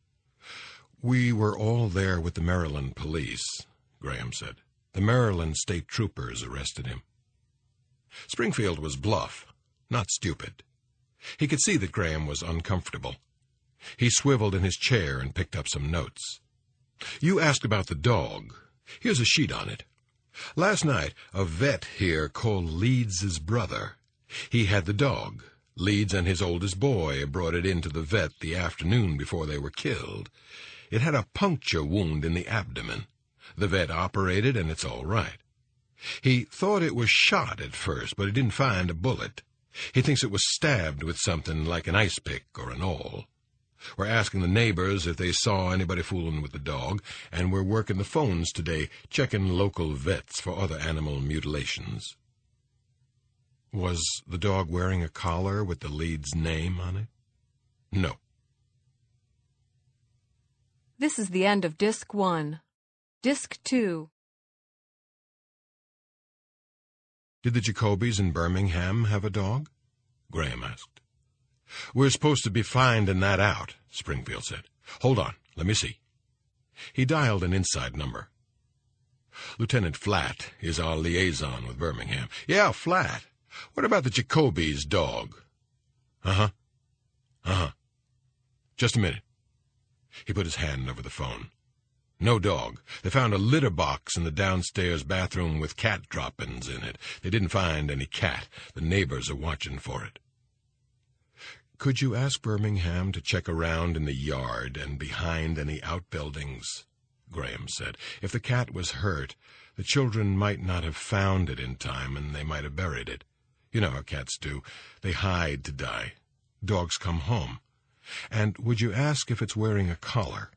"We were all there with the Maryland police," Graham said. "The Maryland state troopers arrested him." Springfield was bluff. not stupid. He could see that Graham was uncomfortable. He swiveled in his chair and picked up some notes. "You asked about the dog. Here's a sheet on it. Last night, a vet here called Leeds's brother. He had the dog. Leeds and his oldest boy brought it into the vet the afternoon before they were killed. It had a puncture wound in the abdomen. The vet operated, and it's all right. He thought it was shot at first, but he didn't find a bullet. He thinks it was stabbed with something like an ice pick or an awl. We're asking the neighbors if they saw anybody fooling with the dog, and we're working the phones today, checking local vets for other animal mutilations." "Was the dog wearing a collar with the Leeds name on it?" "No." This is the end of Disc 1. Disc 2. "Did the Jacobys in Birmingham have a dog?" Graham asked. "We're supposed to be finding that out," Springfield said. "Hold on, let me see." He dialed an inside number. "Lieutenant Flatt is our liaison with Birmingham." "Yeah, Flatt. What about the Jacobys' dog?" Uh-huh. Just a minute." He put his hand over the phone. "No dog. They found a litter box in the downstairs bathroom with cat droppings in it. They didn't find any cat. The neighbors are watching for it." "Could you ask Birmingham to check around in the yard and behind any outbuildings?" Graham said. "If the cat was hurt, the children might not have found it in time, and they might have buried it. You know how cats do. They hide to die. Dogs come home. And would you ask if it's wearing a collar?"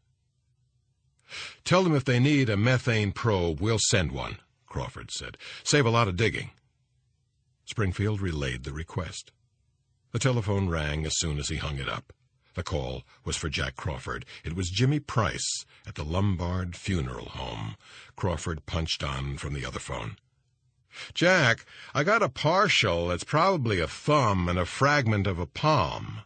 "Tell them if they need a methane probe, we'll send one," Crawford said. "Save a lot of digging." Springfield relayed the request. The telephone rang as soon as he hung it up. The call was for Jack Crawford. It was Jimmy Price at the Lombard Funeral Home. Crawford punched on from the other phone. "Jack, I got a partial that's probably a thumb and a fragment of a palm."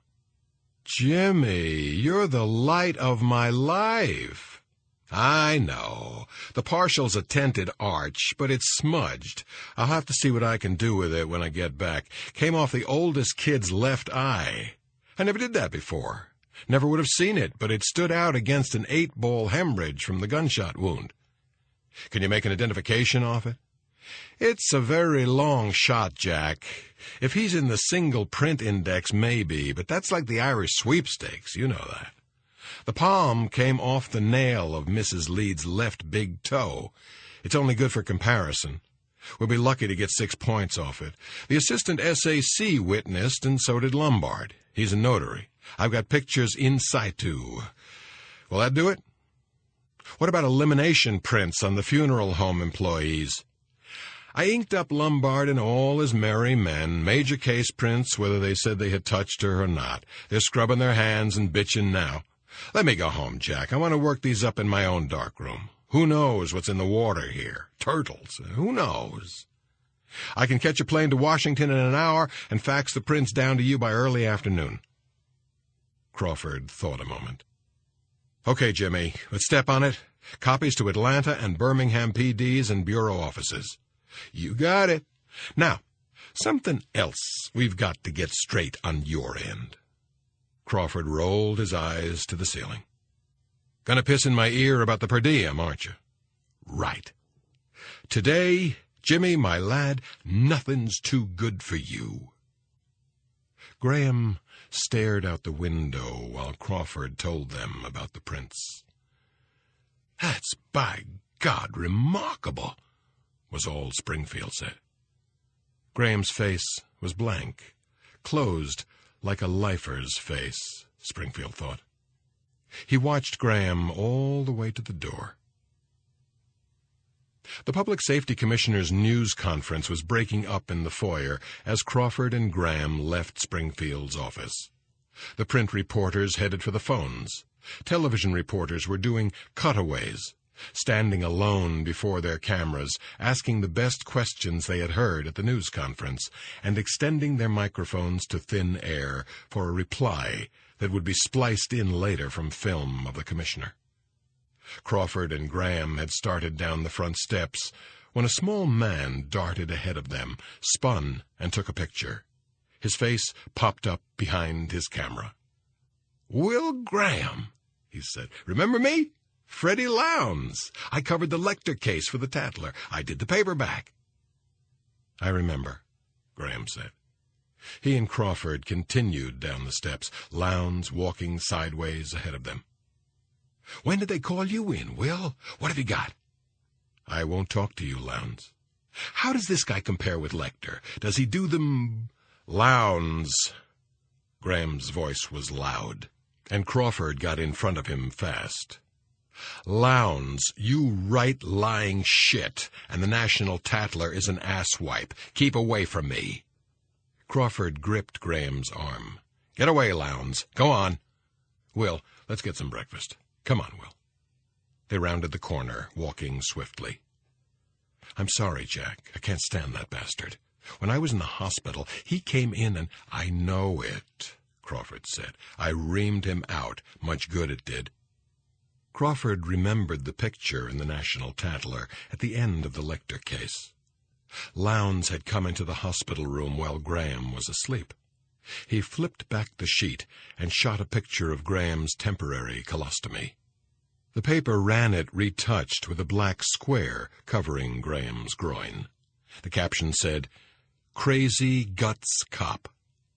"Jimmy, you're the light of my life." "I know. The partial's a tented arch, but it's smudged. I'll have to see what I can do with it when I get back. Came off the oldest kid's left eye. I never did that before. Never would have seen it, but it stood out against an 8-ball hemorrhage from the gunshot wound." "Can you make an identification off it?" "It's a very long shot, Jack. If he's in the single print index, maybe, but that's like the Irish sweepstakes. You know that. The palm came off the nail of Mrs. Leeds' left big toe. It's only good for comparison. We'll be lucky to get 6 points off it. The assistant SAC witnessed, and so did Lombard. He's a notary. I've got pictures in situ. Will that do it?" "What about elimination prints on the funeral home employees?" "I inked up Lombard and all his merry men, major case prints, whether they said they had touched her or not. They're scrubbing their hands and bitching now. Let me go home, Jack. I want to work these up in my own darkroom. Who knows what's in the water here? Turtles. Who knows? I can catch a plane to Washington in an hour and fax the prints down to you by early afternoon." Crawford thought a moment. "Okay, Jimmy, let's step on it. Copies to Atlanta and Birmingham PDs and bureau offices." "You got it. Now, something else we've got to get straight on your end." Crawford rolled his eyes to the ceiling. "Gonna piss in my ear about the per diem, aren't you?" "Right. Today, Jimmy, my lad, nothing's too good for you." Graham stared out the window while Crawford told them about the prints. "That's, by God, remarkable," was all Springfield said. Graham's face was blank, closed like a lifer's face, Springfield thought. He watched Graham all the way to the door. The Public Safety Commissioner's news conference was breaking up in the foyer as Crawford and Graham left Springfield's office. The print reporters headed for the phones. Television reporters were doing cutaways, standing alone before their cameras, asking the best questions they had heard at the news conference, and extending their microphones to thin air for a reply that would be spliced in later from film of the commissioner. Crawford and Graham had started down the front steps when a small man darted ahead of them, spun, and took a picture. His face popped up behind his camera. "Will Graham," he said. "Remember me? Freddie Lowndes. I covered the Lecter case for the Tatler. I did the paperback." "I remember," Graham said. He and Crawford continued down the steps, Lowndes walking sideways ahead of them. "When did they call you in, Will? What have you got?" "I won't talk to you, Lowndes." "How does this guy compare with Lecter? Does he do them—" "Lowndes." Graham's voice was loud, and Crawford got in front of him fast. "Lowndes, you write lying shit, and the National Tatler is an asswipe. Keep away from me." Crawford gripped Graham's arm. "Get away, Lowndes. Go on. Will, let's get some breakfast. Come on, Will." They rounded the corner, walking swiftly. "I'm sorry, Jack. I can't stand that bastard. When I was in the hospital, he came in and—" "I know it," Crawford said. "I reamed him out. Much good it did." Crawford remembered the picture in the National Tatler at the end of the Lecter case. Lowndes had come into the hospital room while Graham was asleep. He flipped back the sheet and shot a picture of Graham's temporary colostomy. The paper ran it retouched with a black square covering Graham's groin. The caption said, "Crazy Guts Cop."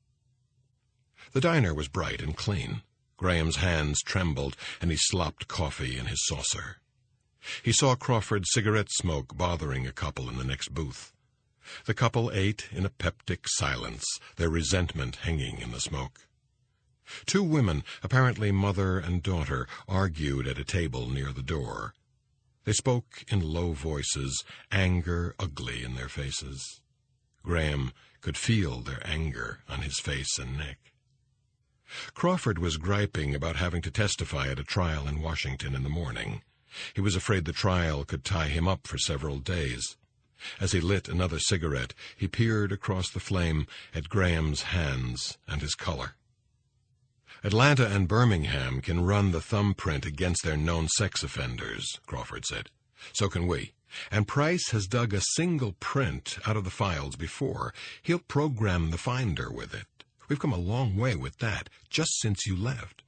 The diner was bright and clean. Graham's hands trembled, and he slopped coffee in his saucer. He saw Crawford's cigarette smoke bothering a couple in the next booth. The couple ate in a peptic silence, their resentment hanging in the smoke. Two women, apparently mother and daughter, argued at a table near the door. They spoke in low voices, anger ugly in their faces. Graham could feel their anger on his face and neck. Crawford was griping about having to testify at a trial in Washington in the morning. He was afraid the trial could tie him up for several days. As he lit another cigarette, he peered across the flame at Graham's hands and his color. "Atlanta and Birmingham can run the thumbprint against their known sex offenders," Crawford said. "So can we. And Price has dug a single print out of the files before. He'll program the finder with it. We've come a long way with that, just since you left."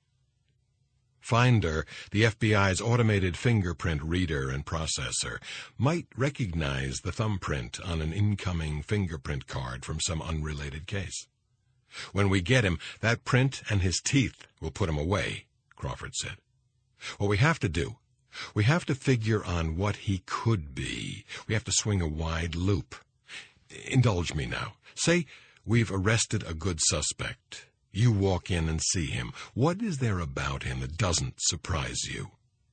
Finder, the FBI's automated fingerprint reader and processor, might recognize the thumbprint on an incoming fingerprint card from some unrelated case. "When we get him, that print and his teeth will put him away," Crawford said. "What we have to do, we have to figure on what he could be. We have to swing a wide loop. Indulge me now. Say we've arrested a good suspect. You walk in and see him. What is there about him that doesn't surprise you?"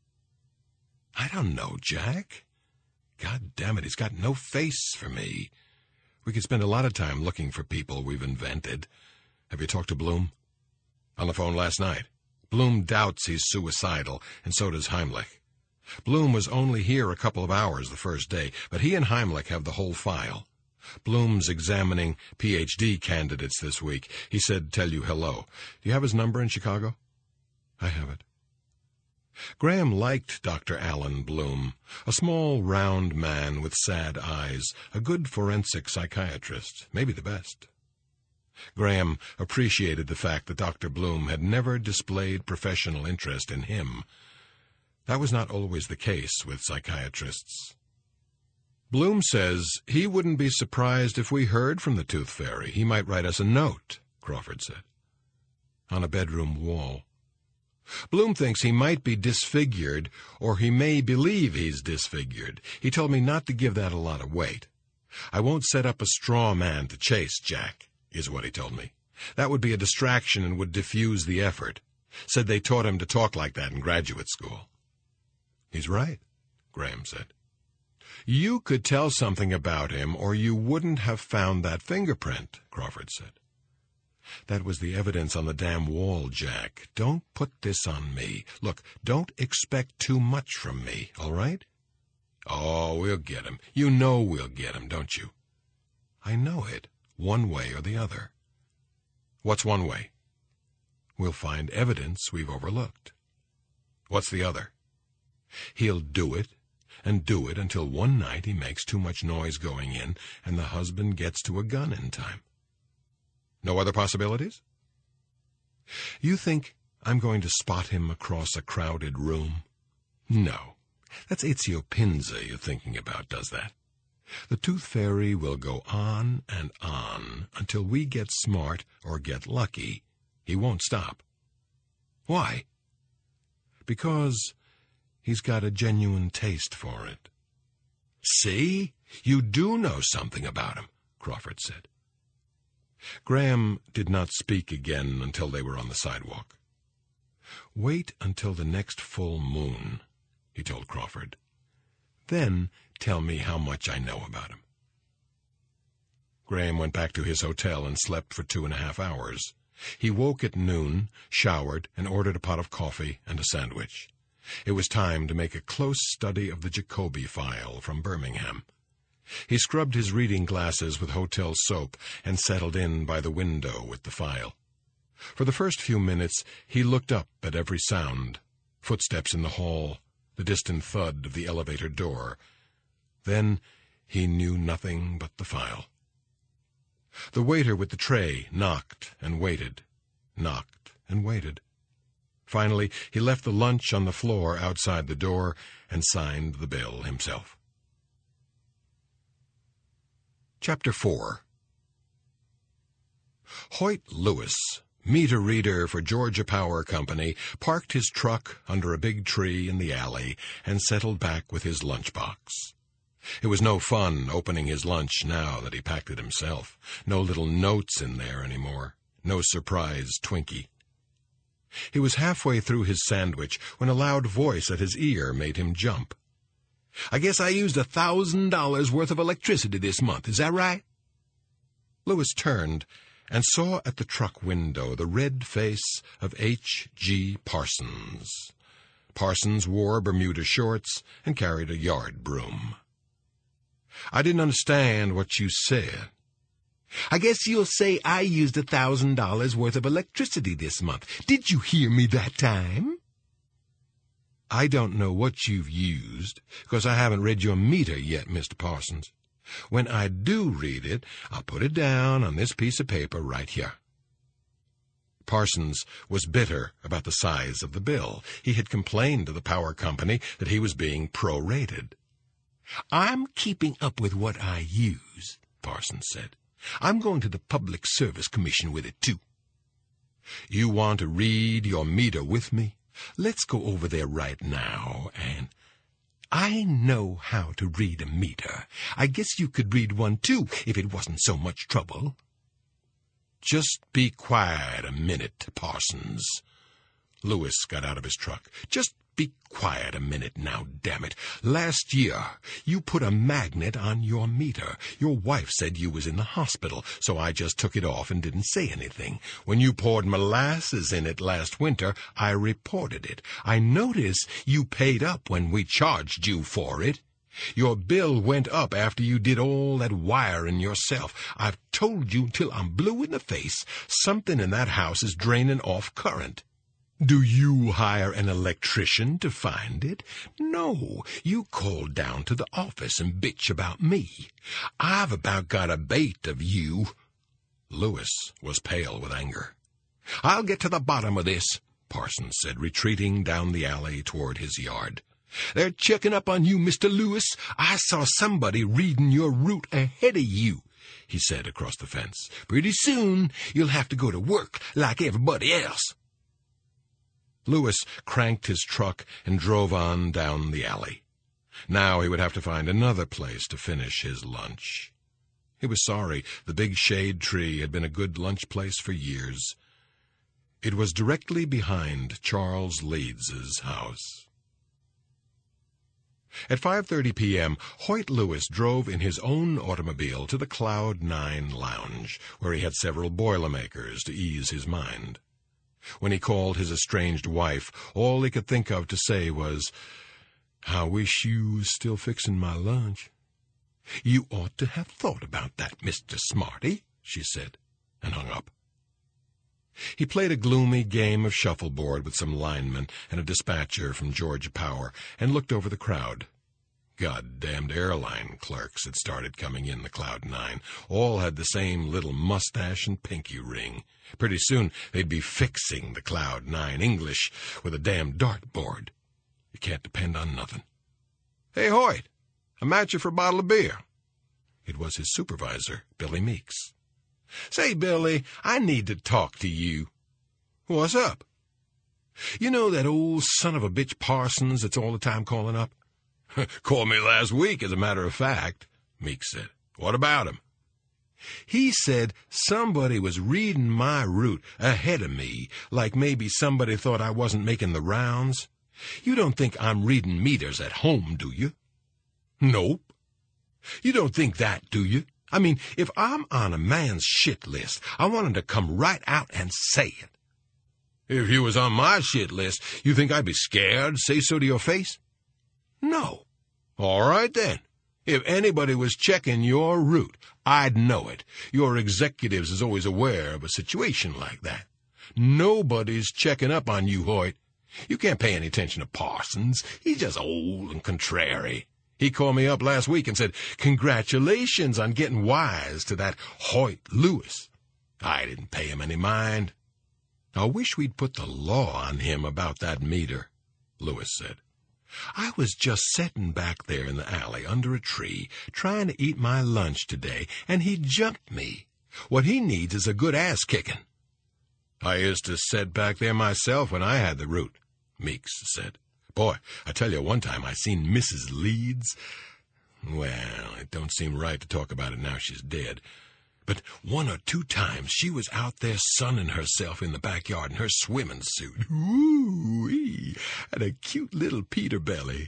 "I don't know, Jack. God damn it, he's got no face for me. We could spend a lot of time looking for people we've invented. Have you talked to Bloom?" "On the phone last night. Bloom doubts he's suicidal, and so does Heimlich. Bloom was only here a couple of hours the first day, but he and Heimlich have the whole file. Bloom's examining Ph.D. candidates this week. He said tell you hello. Do you have his number in Chicago?" "I have it." Graham liked Dr. Alan Bloom, a small, round man with sad eyes, a good forensic psychiatrist, maybe the best. Graham appreciated the fact that Dr. Bloom had never displayed professional interest in him. That was not always the case with psychiatrists. "Bloom says he wouldn't be surprised if we heard from the Tooth Fairy. He might write us a note," Crawford said. "On a bedroom wall. Bloom thinks he might be disfigured, or he may believe he's disfigured. He told me not to give that a lot of weight. I won't set up a straw man to chase Jack, is what he told me. That would be a distraction and would diffuse the effort. Said they taught him to talk like that in graduate school." "He's right," Graham said. "You could tell something about him, or you wouldn't have found that fingerprint," Crawford said. "That was the evidence on the damn wall, Jack. Don't put this on me. Look, don't expect too much from me, all right?" "Oh, we'll get him. You know we'll get him, don't you?" "I know it, one way or the other." "What's one way?" "We'll find evidence we've overlooked." "What's the other?" "He'll do it, and do it until one night he makes too much noise going in, and the husband gets to a gun in time." No other possibilities? You think I'm going to spot him across a crowded room? No. That's Ezio Pinza you're thinking about, does that? The Tooth Fairy will go on and on until we get smart or get lucky. He won't stop. Why? Because he's got a genuine taste for it. See? You do know something about him, Crawford said. Graham did not speak again until they were on the sidewalk. Wait until the next full moon, he told Crawford. Then tell me how much I know about him. Graham went back to his hotel and slept for 2.5 hours. He woke at noon, showered, and ordered a pot of coffee and a sandwich. It was time to make a close study of the Jacoby file from Birmingham. He scrubbed his reading glasses with hotel soap and settled in by the window with the file. For the first few minutes, he looked up at every sound: footsteps in the hall, the distant thud of the elevator door. Then he knew nothing but the file. The waiter with the tray knocked and waited, knocked and waited. Finally, he left the lunch on the floor outside the door and signed the bill himself. Chapter 4. Hoyt Lewis, meter reader for Georgia Power Company, parked his truck under a big tree in the alley and settled back with his lunchbox. It was no fun opening his lunch now that he packed it himself. No little notes in there anymore. No surprise Twinkie. He was halfway through his sandwich when a loud voice at his ear made him jump. "I guess I used $1,000 worth of electricity this month, is that right?" Lewis turned and saw at the truck window the red face of H.G. Parsons. Parsons wore Bermuda shorts and carried a yard broom. "I didn't understand what you said." "I guess you'll say I used $1,000 worth of electricity this month. Did you hear me that time?" "I don't know what you've used, because I haven't read your meter yet, Mr. Parsons. When I do read it, I'll put it down on this piece of paper right here." Parsons was bitter about the size of the bill. He had complained to the power company that he was being prorated. "I'm keeping up with what I use," Parsons said. "I'm going to the Public Service Commission with it, too." "You want to read your meter with me? Let's go over there right now, and—" "I know how to read a meter. I guess you could read one, too, if it wasn't so much trouble." "Just be quiet a minute, Parsons." Lewis got out of his truck. "Just be quiet a minute now, damn it. Last year, you put a magnet on your meter. Your wife said you was in the hospital, so I just took it off and didn't say anything. When you poured molasses in it last winter, I reported it. I noticed you paid up when we charged you for it. Your bill went up after you did all that wiring yourself. I've told you till I'm blue in the face, something in that house is draining off current. Do you hire an electrician to find it? No, you call down to the office and bitch about me. I've about got a bait of you." Lewis was pale with anger. "I'll get to the bottom of this," Parsons said, retreating down the alley toward his yard. "They're checking up on you, Mr. Lewis. I saw somebody reading your route ahead of you," he said across the fence. "Pretty soon you'll have to go to work like everybody else." Lewis cranked his truck and drove on down the alley. Now he would have to find another place to finish his lunch. He was sorry. The big shade tree had been a good lunch place for years. It was directly behind Charles Leeds's house. At 5:30 p.m., Hoyt Lewis drove in his own automobile to the Cloud 9 Lounge, where he had several Boilermakers to ease his mind. When he called his estranged wife, all he could think of to say was, "I wish you was still fixing my lunch." "You ought to have thought about that, Mr. Smarty," she said, and hung up. He played a gloomy game of shuffleboard with some linemen and a dispatcher from Georgia Power and looked over the crowd. Goddamned airline clerks had started coming in the Cloud 9. All had the same little mustache and pinky ring. Pretty soon they'd be fixing the Cloud 9 English with a damn dartboard. You can't depend on nothing. "Hey, Hoyt, I'm at you for a bottle of beer." It was his supervisor, Billy Meeks. "Say, Billy, I need to talk to you." "What's up?" "You know that old son of a bitch Parsons that's all the time calling up?" "Called me last week, as a matter of fact," Meeks said. "What about him?" "He said somebody was reading my route ahead of me, like maybe somebody thought I wasn't making the rounds. You don't think I'm reading meters at home, do you?" "Nope." "You don't think that, do you? I mean, if I'm on a man's shit list, I want him to come right out and say it." "If you was on my shit list, you think I'd be scared to say so to your face?" "No." "All right, then. If anybody was checking your route, I'd know it. Your executives is always aware of a situation like that. Nobody's checking up on you, Hoyt. You can't pay any attention to Parsons. He's just old and contrary. He called me up last week and said, 'Congratulations on getting wise to that Hoyt Lewis.' I didn't pay him any mind." "I wish we'd put the law on him about that meter," Lewis said. "I was just sitting back there in the alley under a tree, trying to eat my lunch today, and he jumped me. What he needs is a good ass-kicking." "I used to sit back there myself when I had the route," Meeks said. "Boy, I tell you, one time I seen Mrs. Leeds. Well, it don't seem right to talk about it now she's dead. But 1 or 2 times she was out there sunning herself in the backyard in her swimming suit. Ooh-wee, and a cute little Peter belly.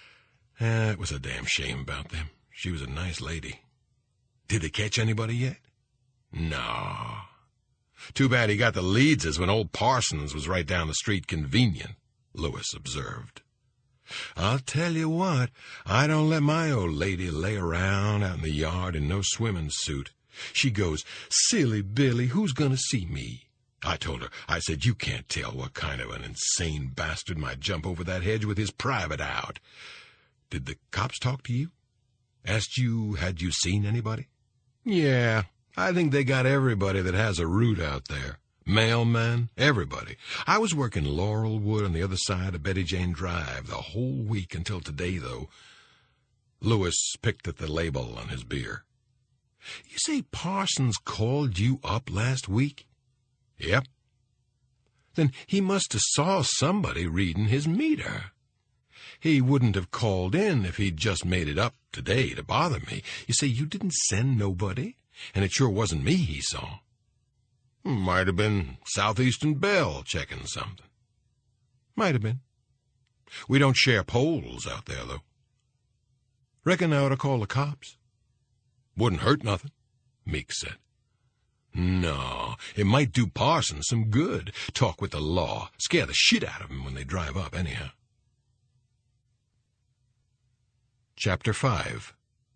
It was a damn shame about them. She was a nice lady." "Did they catch anybody yet?" "No. Too bad he got the Leedses when old Parsons was right down the street convenient," Lewis observed. "I'll tell you what, I don't let my old lady lay around out in the yard in no swimming suit. She goes, 'Silly Billy, who's going to see me?' I told her, I said, 'You can't tell what kind of an insane bastard might jump over that hedge with his private out.' Did the cops talk to you? Asked you, had you seen anybody?" "Yeah, I think they got everybody that has a route out there. Mailmen, everybody. I was working Laurelwood on the other side of Betty Jane Drive the whole week until today, though." Lewis picked at the label on his beer. "You say Parsons called you up last week?" "Yep." "Then he must have saw somebody reading his meter. He wouldn't have called in if he'd just made it up today to bother me. You say you didn't send nobody, and it sure wasn't me he saw." "Might have been Southeastern Bell checking something." "Might have been. We don't share poles out there, though." "Reckon I ought to call the cops?" "Wouldn't hurt nothing," Meeks said. "No, it might do Parsons some good. Talk with the law. Scare the shit out of them when they drive up, anyhow." Chapter 5.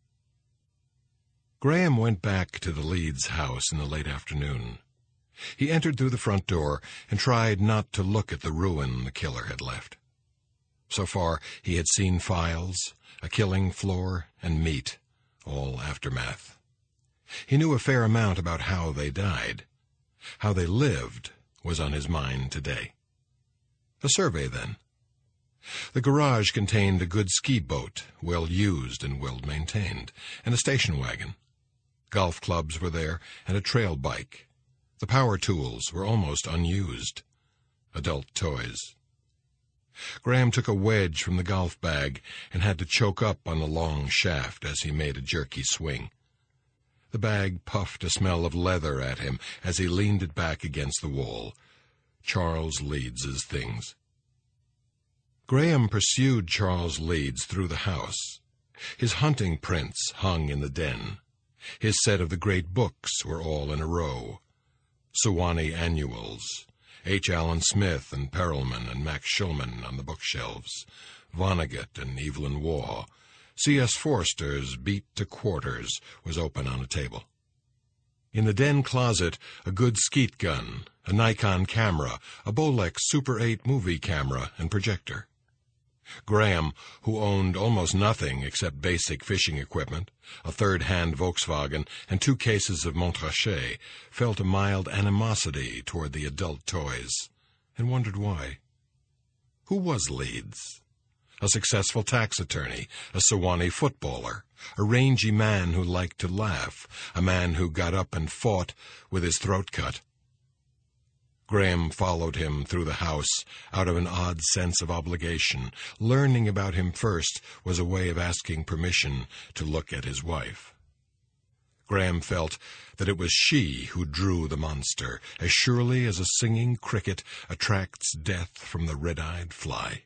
Graham went back to the Leeds house in the late afternoon. He entered through the front door and tried not to look at the ruin the killer had left. So far, he had seen files, a killing floor, and meat, all aftermath. He knew a fair amount about how they died. How they lived was on his mind today. A survey, then. The garage contained a good ski boat, well used and well maintained, and a station wagon. Golf clubs were there, and a trail bike. The power tools were almost unused. Adult toys. Graham took a wedge from the golf bag and had to choke up on the long shaft as he made a jerky swing. The bag puffed a smell of leather at him as he leaned it back against the wall. Charles Leeds's things. Graham pursued Charles Leeds through the house. His hunting prints hung in the den. His set of the great books were all in a row. Sewanee Annuals, H. Allen Smith and Perelman and Max Schulman on the bookshelves, Vonnegut and Evelyn Waugh. C.S. Forster's Beat to Quarters was open on a table. In the den closet, a good skeet gun, a Nikon camera, a Bolex Super 8 movie camera and projector. Graham, who owned almost nothing except basic fishing equipment, a third-hand Volkswagen, and 2 cases of Montrachet, felt a mild animosity toward the adult toys, and wondered why. Who was Leeds? A successful tax attorney, a Sewanee footballer, a rangy man who liked to laugh, a man who got up and fought with his throat cut. Graham followed him through the house out of an odd sense of obligation. Learning about him first was a way of asking permission to look at his wife. Graham felt that it was she who drew the monster, as surely as a singing cricket attracts death from the red-eyed fly.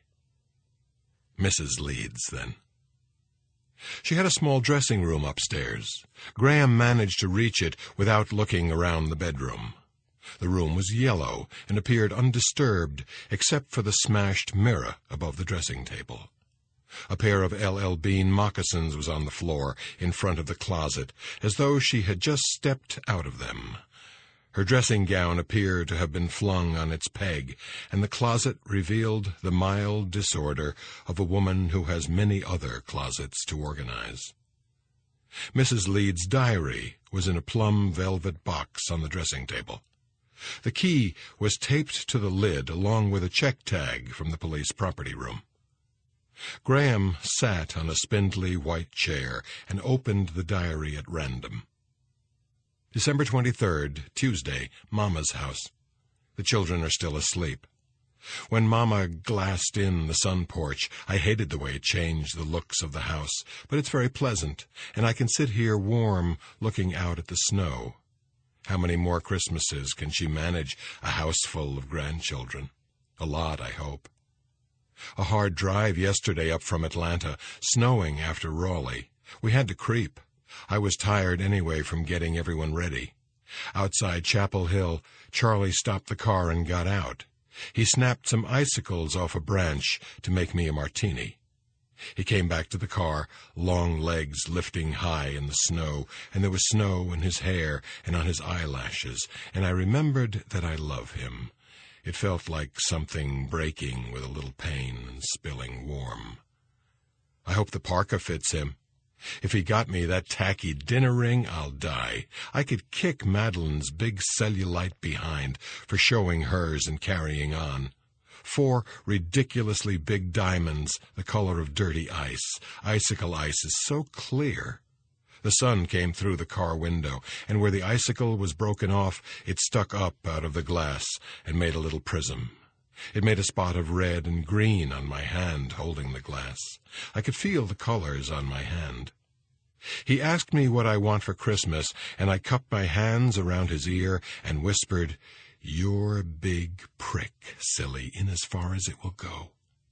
Mrs. Leeds, then. She had a small dressing room upstairs. Graham managed to reach it without looking around the bedroom. The room was yellow and appeared undisturbed except for the smashed mirror above the dressing table. A pair of L.L. Bean moccasins was on the floor in front of the closet, as though she had just stepped out of them. Her dressing gown appeared to have been flung on its peg, and the closet revealed the mild disorder of a woman who has many other closets to organize. Mrs. Leeds' diary was in a plum velvet box on the dressing table. The key was taped to the lid along with a check tag from the police property room. Graham sat on a spindly white chair and opened the diary at random. December 23rd, Tuesday, Mama's house. The children are still asleep. When Mama glassed in the sun porch, I hated the way it changed the looks of the house, but it's very pleasant, and I can sit here warm looking out at the snow. How many more Christmases can she manage, a house full of grandchildren? A lot, I hope. A hard drive yesterday up from Atlanta, snowing after Raleigh. We had to creep. I was tired anyway from getting everyone ready. Outside Chapel Hill, Charlie stopped the car and got out. He snapped some icicles off a branch to make me a martini. He came back to the car, long legs lifting high in the snow, and there was snow in his hair and on his eyelashes, and I remembered that I love him. It felt like something breaking with a little pain and spilling warm. I hope the parka fits him. If he got me that tacky dinner ring, I'll die. I could kick Madeline's big cellulite behind for showing hers and carrying on. 4 ridiculously big diamonds, the color of dirty ice. Icicle ice is so clear. The sun came through the car window, and where the icicle was broken off, it stuck up out of the glass and made a little prism. It made a spot of red and green on my hand holding the glass. I could feel the colors on my hand. He asked me what I want for Christmas, and I cupped my hands around his ear and whispered, "Your big prick, silly, in as far as it will go."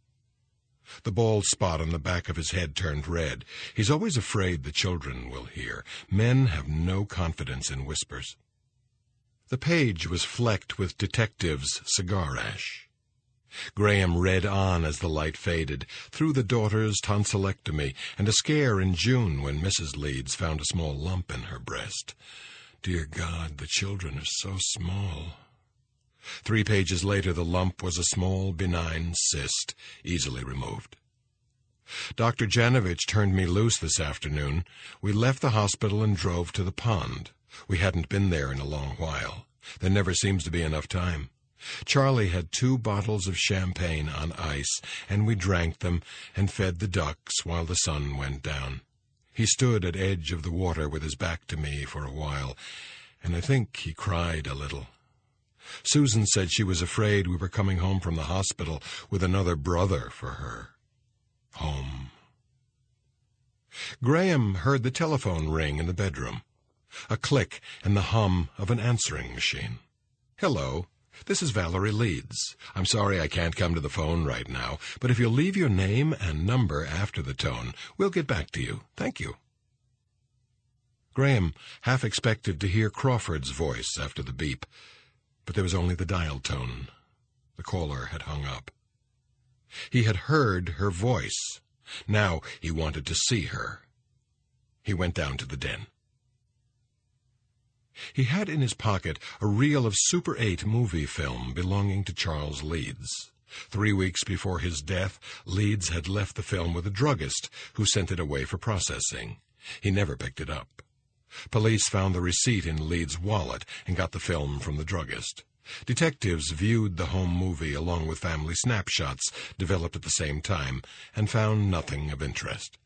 The bald spot on the back of his head turned red. He's always afraid the children will hear. Men have no confidence in whispers. The page was flecked with detectives' cigar ash. Graham read on as the light faded, through the daughter's tonsillectomy and a scare in June when Mrs. Leeds found a small lump in her breast. Dear God, the children are so small. 3 pages later, the lump was a small, benign cyst, easily removed. Dr. Janovich turned me loose this afternoon. We left the hospital and drove to the pond. We hadn't been there in a long while. There never seems to be enough time. Charlie had 2 bottles of champagne on ice, and we drank them and fed the ducks while the sun went down. He stood at edge of the water with his back to me for a while, and I think he cried a little. Susan said she was afraid we were coming home from the hospital with another brother for her. Home. Graham heard the telephone ring in the bedroom. A click and the hum of an answering machine. "Hello, this is Valerie Leeds. I'm sorry I can't come to the phone right now, but if you'll leave your name and number after the tone, we'll get back to you. Thank you." Graham half expected to hear Crawford's voice after the beep, but there was only the dial tone. The caller had hung up. He had heard her voice. Now he wanted to see her. He went down to the den. He had in his pocket a reel of Super 8 movie film belonging to Charles Leeds. 3 weeks before his death, Leeds had left the film with a druggist who sent it away for processing. He never picked it up. Police found the receipt in Leeds' wallet and got the film from the druggist. Detectives viewed the home movie along with family snapshots developed at the same time and found nothing of interest.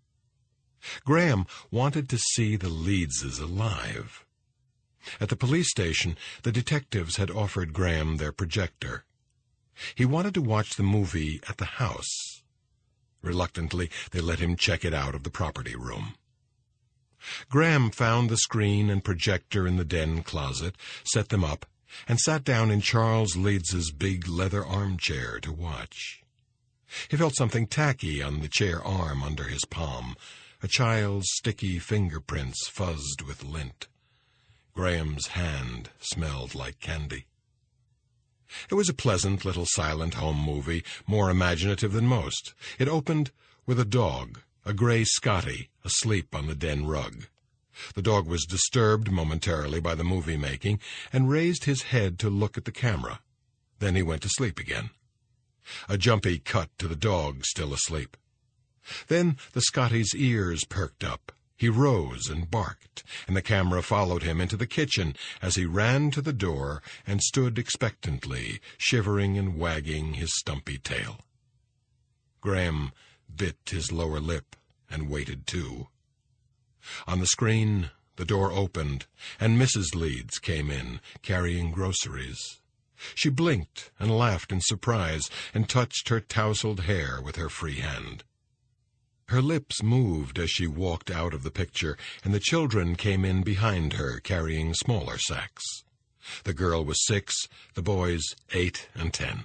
Graham wanted to see the Leedses alive. At the police station, the detectives had offered Graham their projector. He wanted to watch the movie at the house. Reluctantly, they let him check it out of the property room. Graham found the screen and projector in the den closet, set them up, and sat down in Charles Leeds's big leather armchair to watch. He felt something tacky on the chair arm under his palm. A child's sticky fingerprints fuzzed with lint. Graham's hand smelled like candy. It was a pleasant little silent home movie, more imaginative than most. It opened with a dog, a gray Scotty, asleep on the den rug. The dog was disturbed momentarily by the movie-making and raised his head to look at the camera. Then he went to sleep again. A jumpy cut to the dog still asleep. Then the Scotty's ears perked up. He rose and barked, and the camera followed him into the kitchen as he ran to the door and stood expectantly, shivering and wagging his stumpy tail. Graham bit his lower lip and waited too. On the screen, the door opened, and Mrs. Leeds came in, carrying groceries. She blinked and laughed in surprise and touched her tousled hair with her free hand. Her lips moved as she walked out of the picture, and the children came in behind her, carrying smaller sacks. The girl was 6, the boys 8 and 10.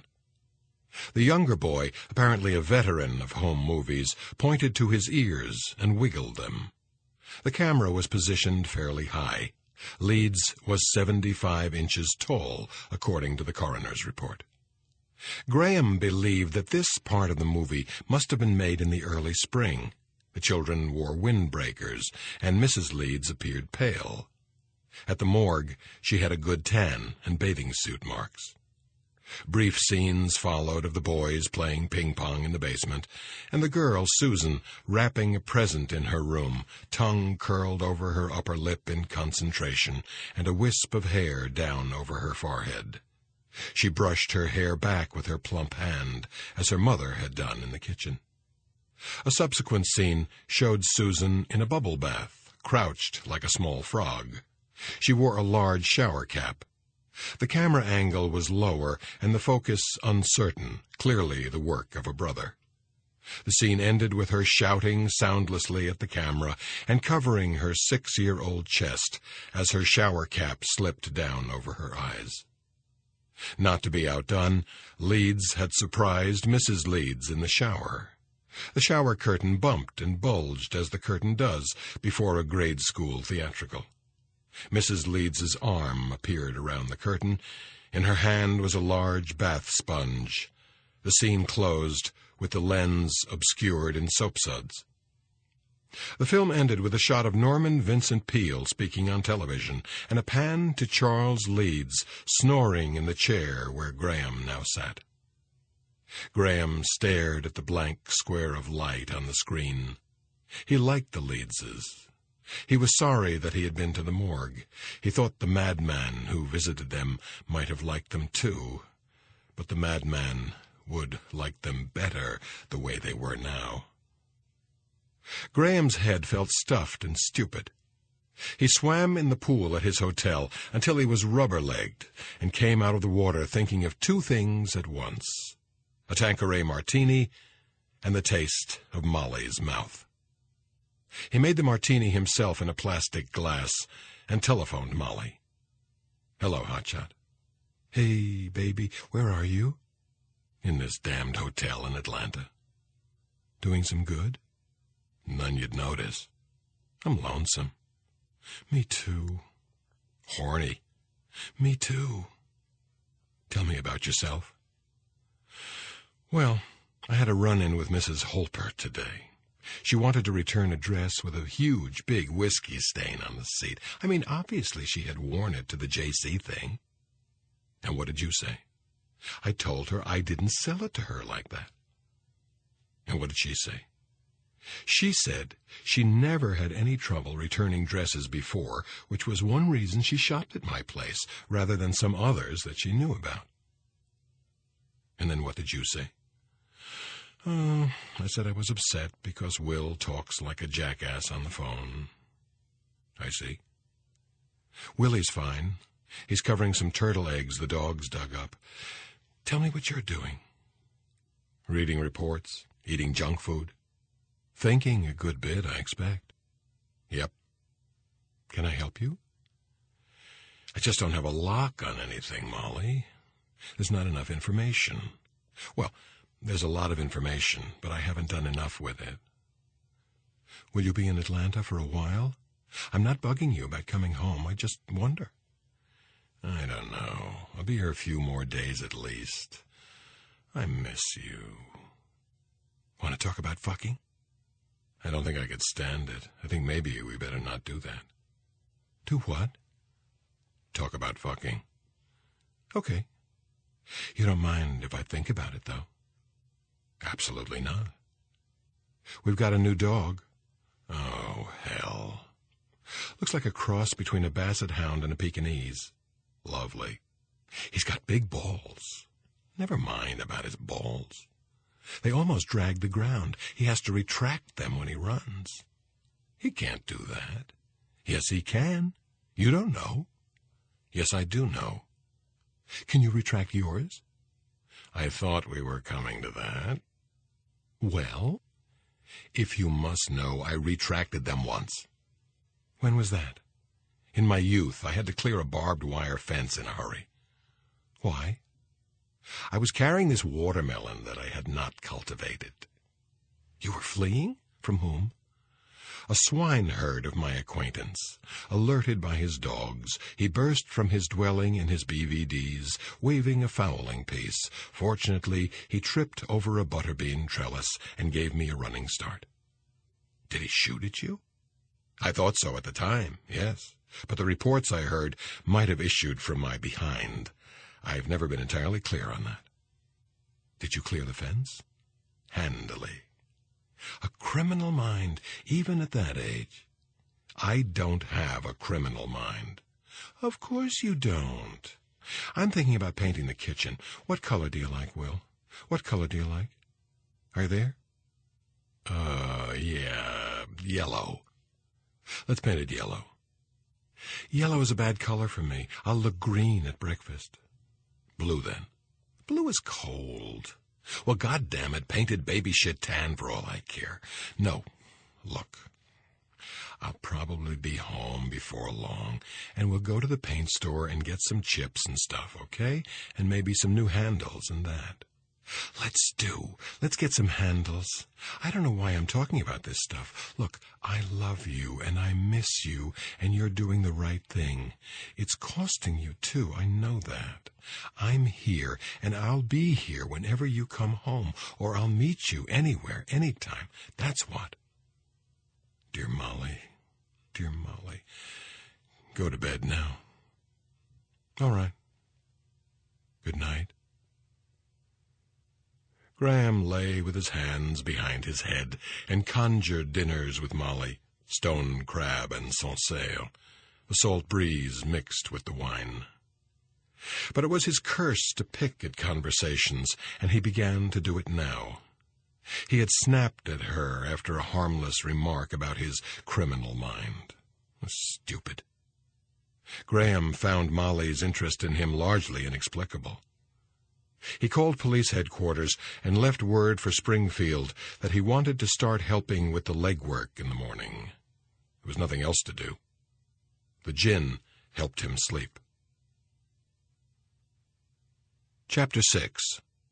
The younger boy, apparently a veteran of home movies, pointed to his ears and wiggled them. The camera was positioned fairly high. Leeds was 75 inches tall, according to the coroner's report. Graham believed that this part of the movie must have been made in the early spring. The children wore windbreakers, and Mrs. Leeds appeared pale. At the morgue, she had a good tan and bathing suit marks. Brief scenes followed of the boys playing ping-pong in the basement, and the girl, Susan, wrapping a present in her room, tongue curled over her upper lip in concentration, and a wisp of hair down over her forehead. She brushed her hair back with her plump hand, as her mother had done in the kitchen. A subsequent scene showed Susan in a bubble bath, crouched like a small frog. She wore a large shower cap. The camera angle was lower and the focus uncertain, clearly the work of a brother. The scene ended with her shouting soundlessly at the camera and covering her 6-year-old chest as her shower cap slipped down over her eyes. Not to be outdone, Leeds had surprised Mrs. Leeds in the shower. The shower curtain bumped and bulged as the curtain does before a grade school theatrical. Mrs. Leeds's arm appeared around the curtain. In her hand was a large bath sponge. The scene closed with the lens obscured in soapsuds. The film ended with a shot of Norman Vincent Peale speaking on television and a pan to Charles Leeds snoring in the chair where Graham now sat. Graham stared at the blank square of light on the screen. He liked the Leedses. He was sorry that he had been to the morgue. He thought the madman who visited them might have liked them too, but the madman would like them better the way they were now. Graham's head felt stuffed and stupid. He swam in the pool at his hotel until he was rubber-legged and came out of the water thinking of 2 things at once: a Tanqueray martini and the taste of Molly's mouth. He made the martini himself in a plastic glass and telephoned Molly. "Hello, Hotshot." "Hey, baby, where are you?" "In this damned hotel in Atlanta." "Doing some good?" "None you'd notice." "I'm lonesome." "Me too." "Horny." "Me too." "Tell me about yourself." "Well, I had a run-in with Mrs. Holpert today. She wanted to return a dress with a huge, big whiskey stain on the seat. I mean, obviously she had worn it to the JC thing." "And what did you say?" I told her I didn't sell it to her like that. And what did she say? She said she never had any trouble returning dresses before, which was one reason she shopped at my place rather than some others that she knew about. And then what did you say? Oh, I said I was upset because Will talks like a jackass on the phone. I see. Willie's fine. He's covering some turtle eggs the dogs dug up. Tell me what you're doing. Reading reports, eating junk food. Thinking a good bit, I expect. Yep. Can I help you? I just don't have a lock on anything, Molly. There's not enough information. Well, there's a lot of information, but I haven't done enough with it. Will you be in Atlanta for a while? I'm not bugging you about coming home. I just wonder. I don't know. I'll be here a few more days at least. I miss you. Want to talk about fucking? I don't think I could stand it. I think maybe we better not do that. Do what? Talk about fucking. Okay. You don't mind if I think about it, though? Absolutely not. We've got a new dog. Oh, hell. Looks like a cross between a basset hound and a Pekingese. Lovely. He's got big balls. Never mind about his balls. They almost drag the ground. He has to retract them when he runs. He can't do that. Yes, he can. You don't know. Yes, I do know. Can you retract yours? I thought we were coming to that. Well, if you must know, I retracted them once. When was that? In my youth, I had to clear a barbed wire fence in a hurry. Why? I was carrying this watermelon that I had not cultivated. You were fleeing? From whom? A swineherd of my acquaintance. Alerted by his dogs, he burst from his dwelling in his BVDs, waving a fowling piece. Fortunately, he tripped over a butterbean trellis and gave me a running start. Did he shoot at you? I thought so at the time, yes. But the reports I heard might have issued from my behind. I've never been entirely clear on that. Did you clear the fence? Handily. A criminal mind, even at that age. I don't have a criminal mind. Of course you don't. I'm thinking about painting the kitchen. What color do you like, Will? What color do you like? Are you there? Yeah, yellow. Let's paint it yellow. Yellow is a bad color for me. I'll look green at breakfast. Blue, then. Blue is cold. Well, goddamn it, painted baby shit tan for all I care. No, look, I'll probably be home before long, and we'll go to the paint store and get some chips and stuff, okay? And maybe some new handles and that. Let's get some handles. I don't know why I'm talking about this stuff. Look, I love you, and I miss you, and you're doing the right thing. It's costing you, too, I know that. I'm here, and I'll be here whenever you come home, or I'll meet you anywhere, anytime. That's what. Dear Molly, go to bed now. All right. Good night. Graham lay with his hands behind his head and conjured dinners with Molly, stone crab and sansale, the salt breeze mixed with the wine. But it was his curse to pick at conversations, and he began to do it now. He had snapped at her after a harmless remark about his criminal mind. Stupid. Graham found Molly's interest in him largely inexplicable. He called police headquarters and left word for Springfield that he wanted to start helping with the legwork in the morning. There was nothing else to do. The gin helped him sleep. Chapter 6.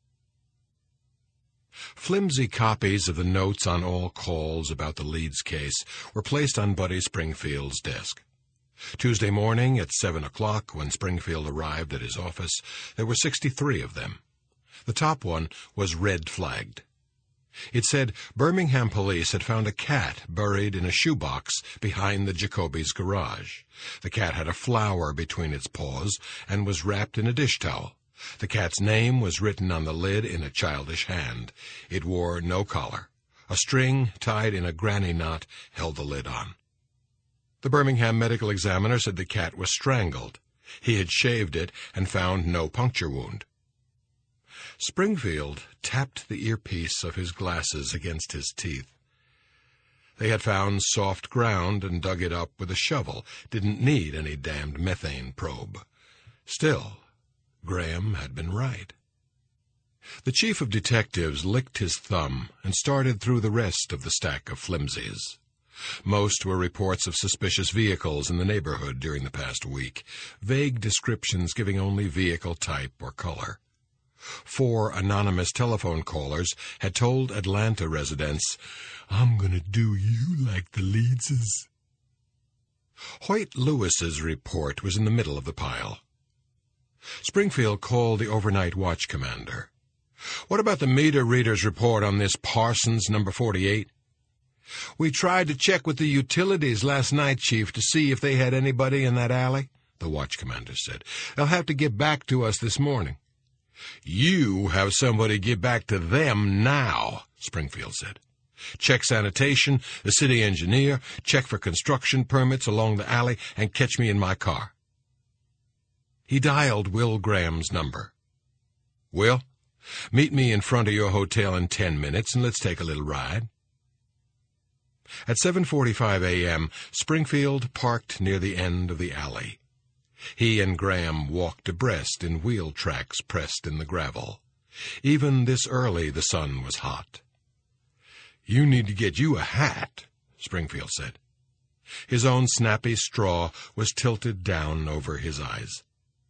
Flimsy copies of the notes on all calls about the Leeds case were placed on Buddy Springfield's desk. Tuesday morning at 7 o'clock, when Springfield arrived at his office, there were 63 of them. The top one was red-flagged. It said Birmingham police had found a cat buried in a shoebox behind the Jacoby's garage. The cat had a flower between its paws and was wrapped in a dish towel. The cat's name was written on the lid in a childish hand. It wore no collar. A string tied in a granny knot held the lid on. The Birmingham medical examiner said the cat was strangled. He had shaved it and found no puncture wound. Springfield tapped the earpiece of his glasses against his teeth. They had found soft ground and dug it up with a shovel. Didn't need any damned methane probe. Still, Graham had been right. The chief of detectives licked his thumb and started through the rest of the stack of flimsies. Most were reports of suspicious vehicles in the neighborhood during the past week, vague descriptions giving only vehicle type or color. 4 anonymous telephone callers had told Atlanta residents, "I'm gonna do you like the Leedses." Hoyt Lewis's report was in the middle of the pile. Springfield called the overnight watch commander. "What about the meter reader's report on this Parsons, number 48? "We tried to check with the utilities last night, Chief, to see if they had anybody in that alley," the watch commander said. "They'll have to get back to us this morning." "You have somebody get back to them now," Springfield said. "Check sanitation, the city engineer, check for construction permits along the alley, and catch me in my car." He dialed Will Graham's number. "Will, meet me in front of your hotel in 10 minutes, and let's take a little ride." At 7:45 a.m., Springfield parked near the end of the alley. He and Graham walked abreast in wheel tracks pressed in the gravel. Even this early the sun was hot. "You need to get you a hat," Springfield said. His own snappy straw was tilted down over his eyes.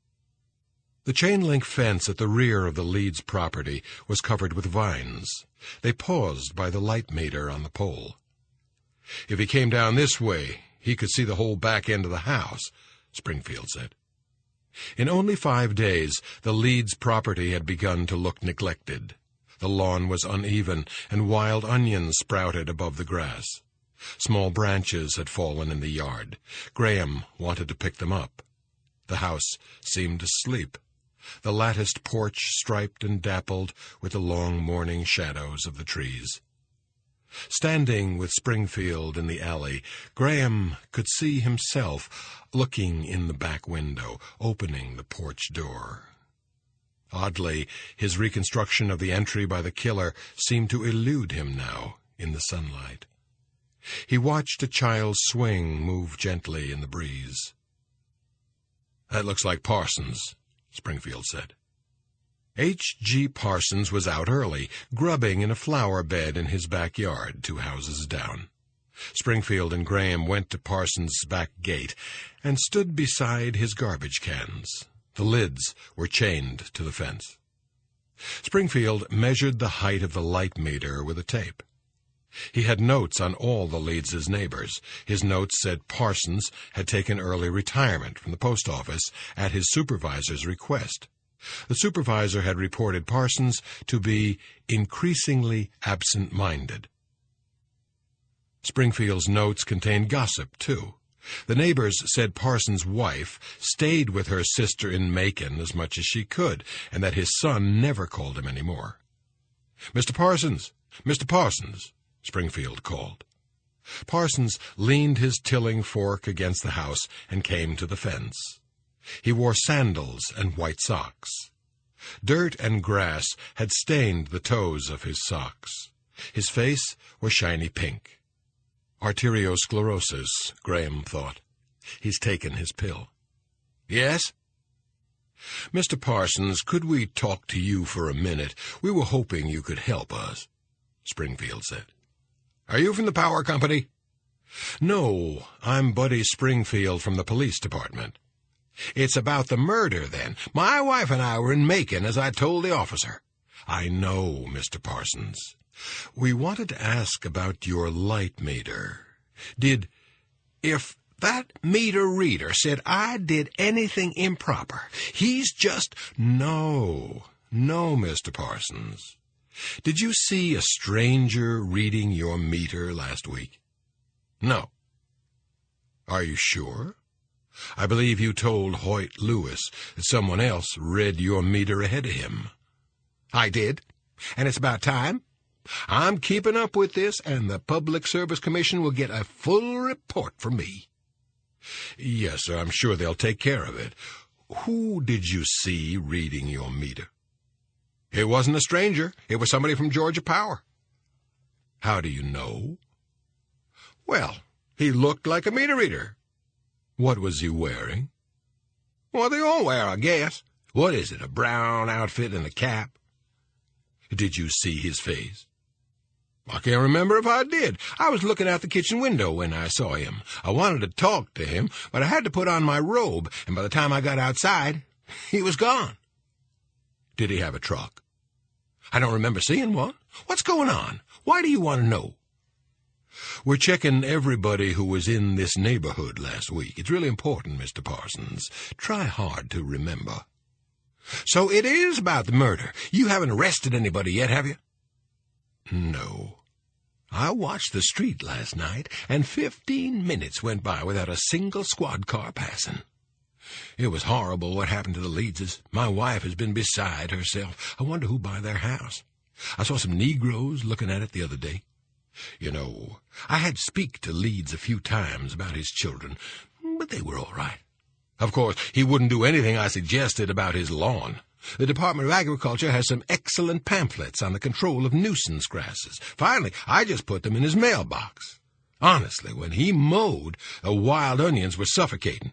The chain-link fence at the rear of the Leeds property was covered with vines. They paused by the light meter on the pole. "If he came down this way, he could see the whole back end of the house," Springfield said. In only 5 days, the Leeds property had begun to look neglected. The lawn was uneven, and wild onions sprouted above the grass. Small branches had fallen in the yard. Graham wanted to pick them up. The house seemed asleep. The latticed porch striped and dappled with the long morning shadows of the trees. Standing with Springfield in the alley, Graham could see himself looking in the back window, opening the porch door. Oddly, his reconstruction of the entry by the killer seemed to elude him now in the sunlight. He watched a child's swing move gently in the breeze. "That looks like Parsons," Springfield said. H.G. Parsons was out early, grubbing in a flower bed in his backyard 2 houses down. Springfield and Graham went to Parsons' back gate and stood beside his garbage cans. The lids were chained to the fence. Springfield measured the height of the light meter with a tape. He had notes on all the Leeds' neighbors. His notes said Parsons had taken early retirement from the post office at his supervisor's request. The supervisor had reported Parsons to be increasingly absent-minded. Springfield's notes contained gossip, too. The neighbors said Parsons' wife stayed with her sister in Macon as much as she could, and that his son never called him any more. "Mr. Parsons! Mr. Parsons!" Springfield called. Parsons leaned his tilling fork against the house and came to the fence. He wore sandals and white socks. Dirt and grass had stained the toes of his socks. His face was shiny pink. Arteriosclerosis, Graham thought. He's taken his pill. "Yes?" "Mr. Parsons, could we talk to you for a minute? We were hoping you could help us," Springfield said. "Are you from the power company?" "No, I'm Buddy Springfield from the police department." "It's about the murder, then. My wife and I were in Macon, as I told the officer." "I know, Mr. Parsons. We wanted to ask about your light meter. If that meter reader said I did anything improper, he's just—" No, Mr. Parsons. Did you see a stranger reading your meter last week?" "No." "Are you sure?" I believe you told Hoyt Lewis that someone else read your meter ahead of him. I did, and it's about time. I'm keeping up with this, and the Public Service Commission will get a full report from me. Yes, sir, I'm sure they'll take care of it. Who did you see reading your meter? It wasn't a stranger. It was somebody from Georgia Power. How do you know? Well, he looked like a meter reader. What was he wearing? Well, they all wear, I guess. What is it, a brown outfit and a cap? Did you see his face? I can't remember if I did. I was looking out the kitchen window when I saw him. I wanted to talk to him, but I had to put on my robe, and by the time I got outside, he was gone. Did he have a truck? I don't remember seeing one. What's going on? Why do you want to know? We're checking everybody who was in this neighborhood last week. It's really important, Mr. Parsons. Try hard to remember. So it is about the murder. You haven't arrested anybody yet, have you? No. I watched the street last night, and 15 minutes went by without a single squad car passing. It was horrible what happened to the Leedses. My wife has been beside herself. I wonder who'll buy their house. I saw some Negroes looking at it the other day. You know, I had to speak to Leeds a few times about his children, but they were all right. Of course, he wouldn't do anything I suggested about his lawn. The Department of Agriculture has some excellent pamphlets on the control of nuisance grasses. Finally, I just put them in his mailbox. Honestly, when he mowed, the wild onions were suffocating.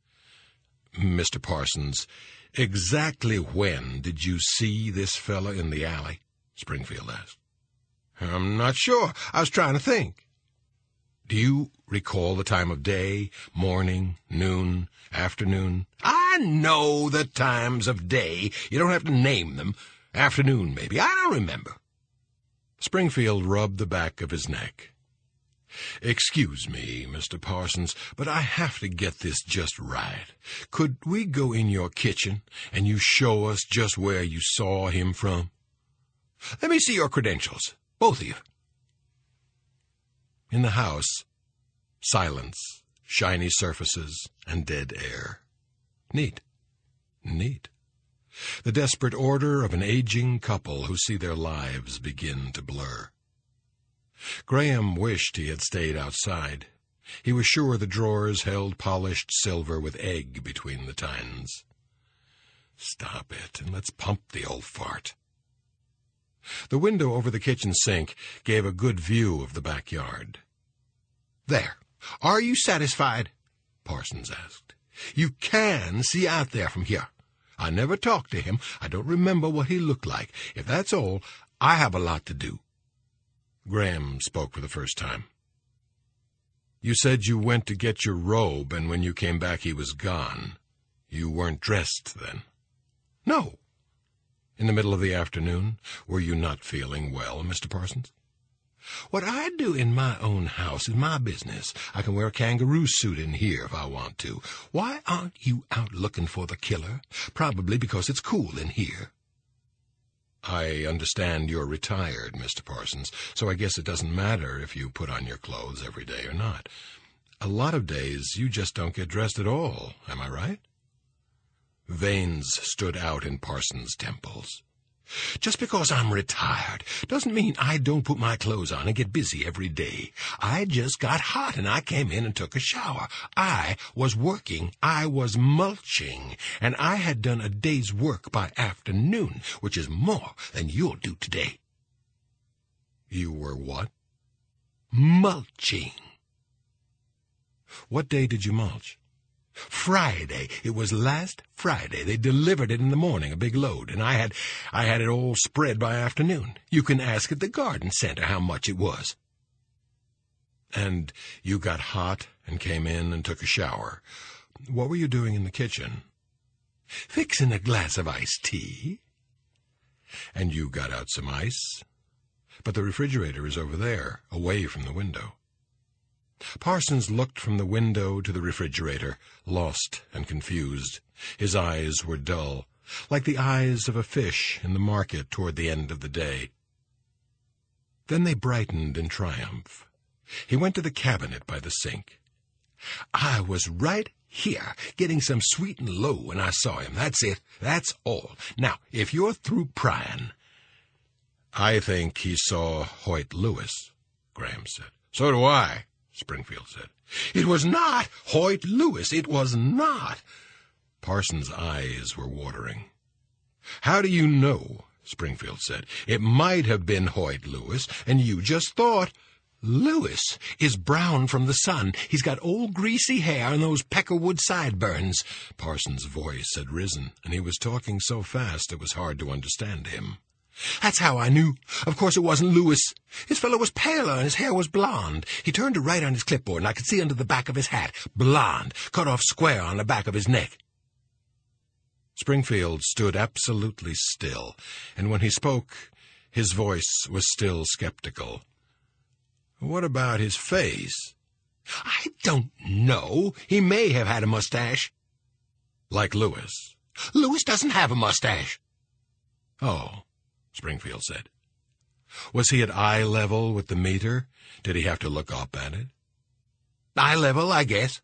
Mr. Parsons, exactly when did you see this fella in the alley? Springfield asked. I'm not sure. I was trying to think. Do you recall the time of day, morning, noon, afternoon? I know the times of day. You don't have to name them. Afternoon, maybe. I don't remember. Springfield rubbed the back of his neck. Excuse me, Mr. Parsons, but I have to get this just right. Could we go in your kitchen and you show us just where you saw him from? Let me see your credentials, both of you. In the house, silence, shiny surfaces, and dead air. Neat. Neat. The desperate order of an aging couple who see their lives begin to blur. Graham wished he had stayed outside. He was sure the drawers held polished silver with egg between the tines. Stop it, and let's pump the old fart. The window over the kitchen sink gave a good view of the backyard. There. Are you satisfied? Parsons asked. You can see out there from here. I never talked to him. I don't remember what he looked like. If that's all, I have a lot to do. Graham spoke for the first time. You said you went to get your robe, and when you came back he was gone. You weren't dressed then? No. In the middle of the afternoon, were you not feeling well, Mr. Parsons? What I do in my own house is my business. I can wear a kangaroo suit in here if I want to. Why aren't you out looking for the killer? Probably because it's cool in here. I understand you're retired, Mr. Parsons, so I guess it doesn't matter if you put on your clothes every day or not. A lot of days you just don't get dressed at all, am I right? Veins stood out in Parsons' temples. Just because I'm retired doesn't mean I don't put my clothes on and get busy every day. I just got hot and I came in and took a shower. I was working, I was mulching, and I had done a day's work by afternoon, which is more than you'll do today. You were what? Mulching. What day did you mulch? Friday. It was last Friday. They delivered it in the morning, a big load, and I had it all spread by afternoon. You can ask at the garden center how much it was. And you got hot and came in and took a shower. What were you doing in the kitchen? Fixing a glass of iced tea. And you got out some ice? But the refrigerator is over there, away from the window. Parsons looked from the window to the refrigerator, lost and confused. His eyes were dull, like the eyes of a fish in the market toward the end of the day. Then they brightened in triumph. He went to the cabinet by the sink. I was right here, getting some sweet and low when I saw him. That's it. That's all. Now, if you're through prying—" "I think he saw Hoyt Lewis," Graham said. "So do I," Springfield said. "It was not Hoyt Lewis. It was not." Parsons' eyes were watering. "How do you know?" Springfield said. "It might have been Hoyt Lewis, and you just thought. Lewis is brown from the sun. He's got old greasy hair and those peckerwood sideburns." Parsons' voice had risen, and he was talking so fast it was hard to understand him. "That's how I knew. Of course it wasn't Lewis. His fellow was paler and his hair was blonde. He turned to write on his clipboard, and I could see under the back of his hat. Blonde, cut off square on the back of his neck." Springfield stood absolutely still, and when he spoke, his voice was still skeptical. "What about his face?" "I don't know. He may have had a mustache." "Like Lewis?" "Lewis doesn't have a mustache." "Oh," Springfield said. "Was he at eye level with the meter? Did he have to look up at it?" "Eye level, I guess."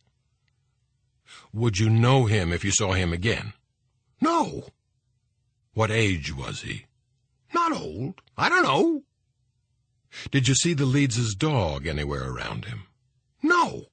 "Would you know him if you saw him again?" "No." "What age was he?" "Not old. I don't know." "Did you see the Leeds' dog anywhere around him?" "No."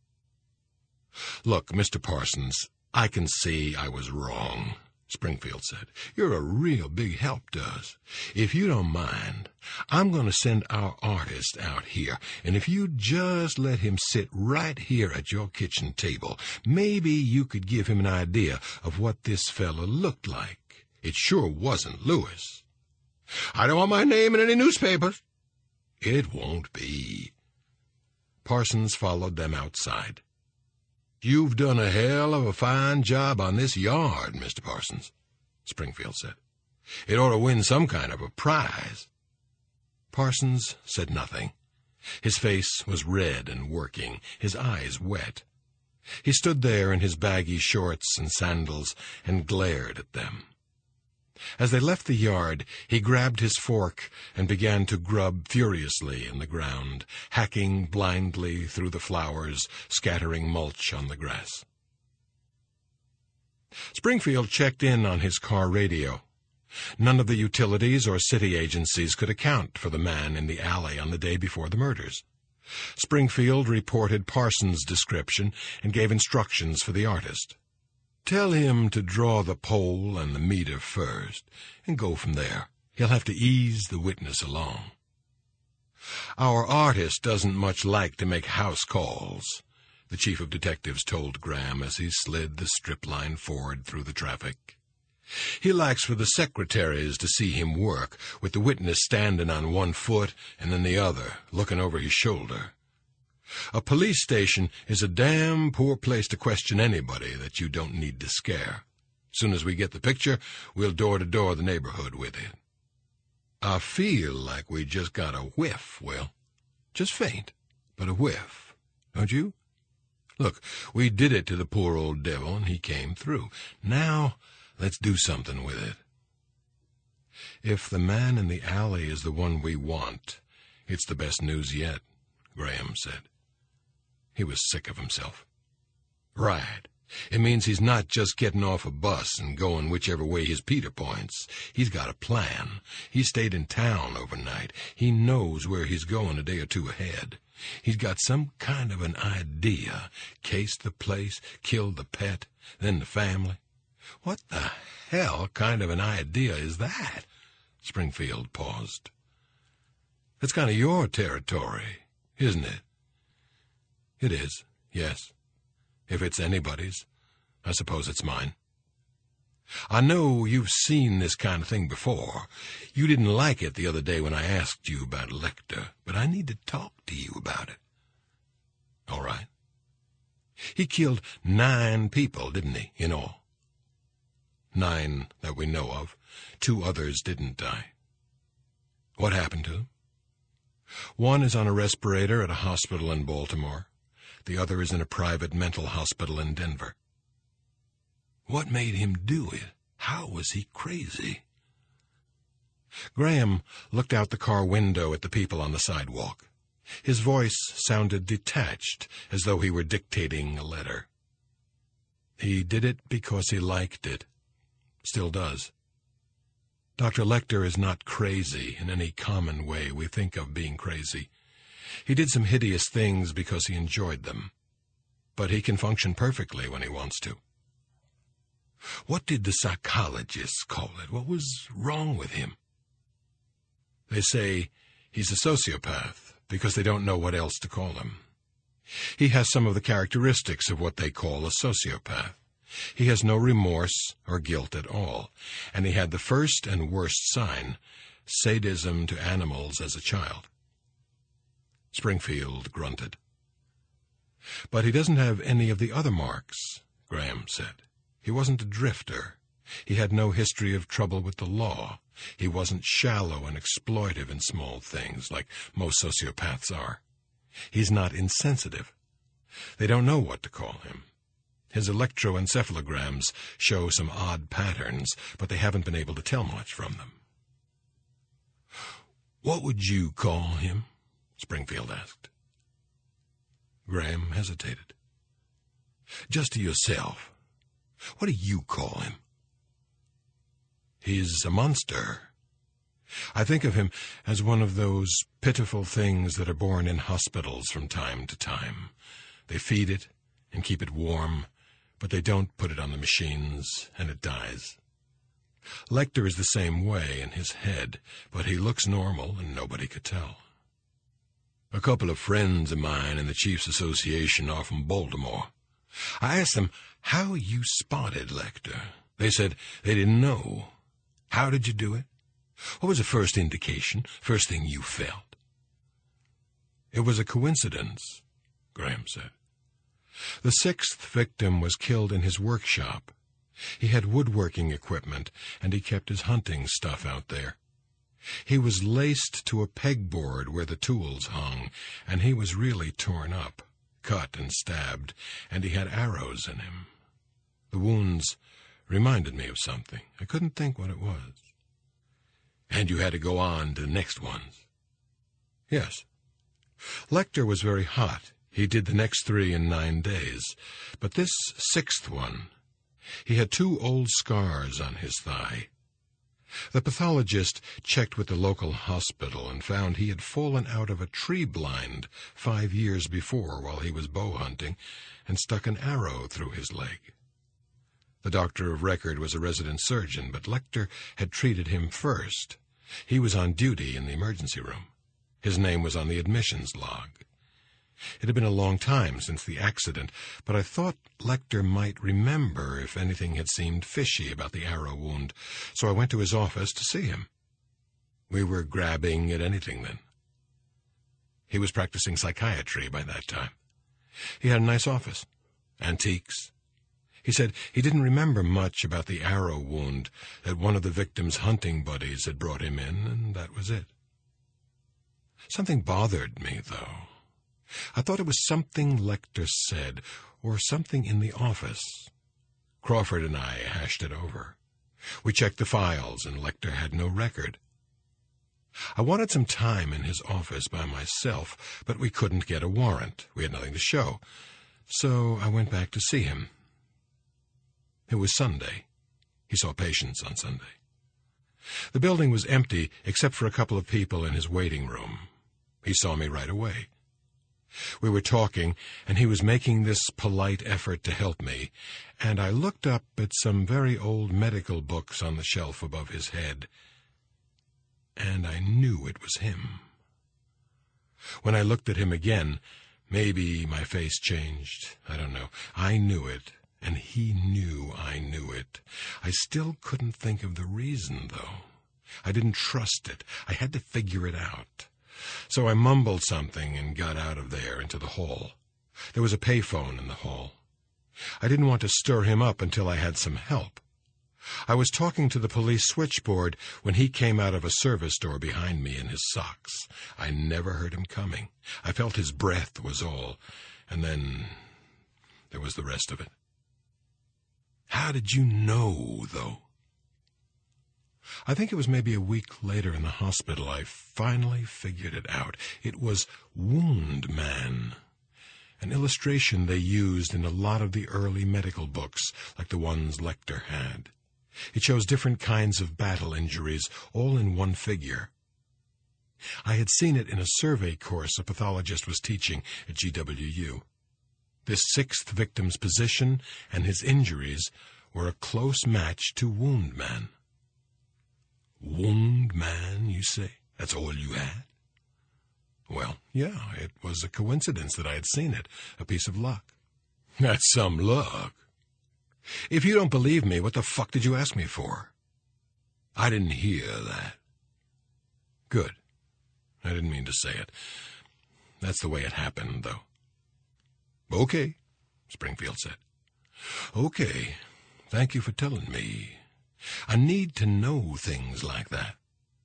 "Look, Mr. Parsons, I can see I was wrong," Springfield said. "You're a real big help to us. If you don't mind, I'm going to send our artist out here, and if you just let him sit right here at your kitchen table, maybe you could give him an idea of what this fellow looked like. It sure wasn't Lewis." "I don't want my name in any newspapers." "It won't be." Parsons followed them outside. "You've done a hell of a fine job on this yard, Mr. Parsons," Springfield said. "It ought to win some kind of a prize." Parsons said nothing. His face was red and working, his eyes wet. He stood there in his baggy shorts and sandals and glared at them. As they left the yard, he grabbed his fork and began to grub furiously in the ground, hacking blindly through the flowers, scattering mulch on the grass. Springfield checked in on his car radio. None of the utilities or city agencies could account for the man in the alley on the day before the murders. Springfield reported Parsons' description and gave instructions for the artist. "Tell him to draw the pole and the meter first, and go from there. He'll have to ease the witness along." "Our artist doesn't much like to make house calls," the chief of detectives told Graham as he slid the strip line forward through the traffic. "He likes for the secretaries to see him work, with the witness standing on one foot and then the other, looking over his shoulder. A police station is a damn poor place to question anybody that you don't need to scare. Soon as we get the picture, we'll door-to-door the neighborhood with it. I feel like we just got a whiff, Will. Just faint, but a whiff. Don't you? Look, we did it to the poor old devil, and he came through. Now, let's do something with it." "If the man in the alley is the one we want, it's the best news yet," Graham said. He was sick of himself. "Right. It means he's not just getting off a bus and going whichever way his Peter points. He's got a plan. He stayed in town overnight. He knows where he's going a day or two ahead. He's got some kind of an idea. Case the place, kill the pet, then the family. What the hell kind of an idea is that?" Springfield paused. "That's kind of your territory, isn't it?" "It is, yes. If it's anybody's, I suppose it's mine. I know you've seen this kind of thing before. You didn't like it the other day when I asked you about Lecter, but I need to talk to you about it." "All right." "He killed 9 people, didn't he, in all?" 9 that we know of. 2 others didn't die. "What happened to them?" "One is on a respirator at a hospital in Baltimore. The other is in a private mental hospital in Denver." "What made him do it? How was he crazy?" Graham looked out the car window at the people on the sidewalk. His voice sounded detached, as though he were dictating a letter. He did it because he liked it. Still does. Dr. Lecter is not crazy in any common way we think of being crazy. He did some hideous things because he enjoyed them. But he can function perfectly when he wants to. What did the psychologists call it? What was wrong with him? They say he's a sociopath because they don't know what else to call him. He has some of the characteristics of what they call a sociopath. He has no remorse or guilt at all, and he had the first and worst sign, sadism to animals as a child. Springfield grunted. But he doesn't have any of the other marks, Graham said. He wasn't a drifter. He had no history of trouble with the law. He wasn't shallow and exploitive in small things like most sociopaths are. He's not insensitive. They don't know what to call him. His electroencephalograms show some odd patterns, but they haven't been able to tell much from them. What would you call him? Springfield asked. Graham hesitated. Just to yourself, what do you call him? He's a monster. I think of him as one of those pitiful things that are born in hospitals from time to time. They feed it and keep it warm, but they don't put it on the machines, and it dies. Lecter is the same way in his head, but he looks normal and nobody could tell. A couple of friends of mine in the Chiefs Association are from Baltimore. I asked them how you spotted Lecter. They said they didn't know. How did you do it? What was the first indication, first thing you felt? It was a coincidence, Graham said. The sixth victim was killed in his workshop. He had woodworking equipment, and he kept his hunting stuff out there. He was laced to a pegboard where the tools hung, and he was really torn up, cut and stabbed, and he had arrows in him. The wounds reminded me of something. I couldn't think what it was. And you had to go on to the next ones? Yes. Lecter was very hot. He did the next 3 in 9 days. But this sixth one, he had 2 old scars on his thigh. The pathologist checked with the local hospital and found he had fallen out of a tree blind 5 years before while he was bow hunting and stuck an arrow through his leg. The doctor of record was a resident surgeon, but Lecter had treated him first. He was on duty in the emergency room. His name was on the admissions log. It had been a long time since the accident, but I thought Lecter might remember if anything had seemed fishy about the arrow wound, so I went to his office to see him. We were grabbing at anything then. He was practicing psychiatry by that time. He had a nice office, antiques. He said he didn't remember much about the arrow wound, that one of the victim's hunting buddies had brought him in, and that was it. Something bothered me, though. I thought it was something Lecter said, or something in the office. Crawford and I hashed it over. We checked the files, and Lecter had no record. I wanted some time in his office by myself, but we couldn't get a warrant. We had nothing to show. So I went back to see him. It was Sunday. He saw patients on Sunday. The building was empty except for a couple of people in his waiting room. He saw me right away. We were talking, and he was making this polite effort to help me, and I looked up at some very old medical books on the shelf above his head, and I knew it was him. When I looked at him again, maybe my face changed. I don't know. I knew it, and he knew I knew it. I still couldn't think of the reason, though. I didn't trust it. I had to figure it out. So I mumbled something and got out of there into the hall. There was a payphone in the hall. I didn't want to stir him up until I had some help. I was talking to the police switchboard when he came out of a service door behind me in his socks. I never heard him coming. I felt his breath was all, and then there was the rest of it. How did you know, though? I think it was maybe a week later in the hospital I finally figured it out. It was Wound Man. an illustration they used in a lot of the early medical books, like the ones Lecter had. It shows different kinds of battle injuries, all in one figure. I had seen it in a survey course a pathologist was teaching at GWU. This sixth victim's position and his injuries were a close match to Wound Man. Wound Man, you say? That's all you had? Well, yeah, it was a coincidence that I had seen it, a piece of luck. That's some luck. If you don't believe me, what the fuck did you ask me for? I didn't hear that. Good. I didn't mean to say it. That's the way it happened, though. Okay, Springfield said. Okay, thank you for telling me. I need to know things like that.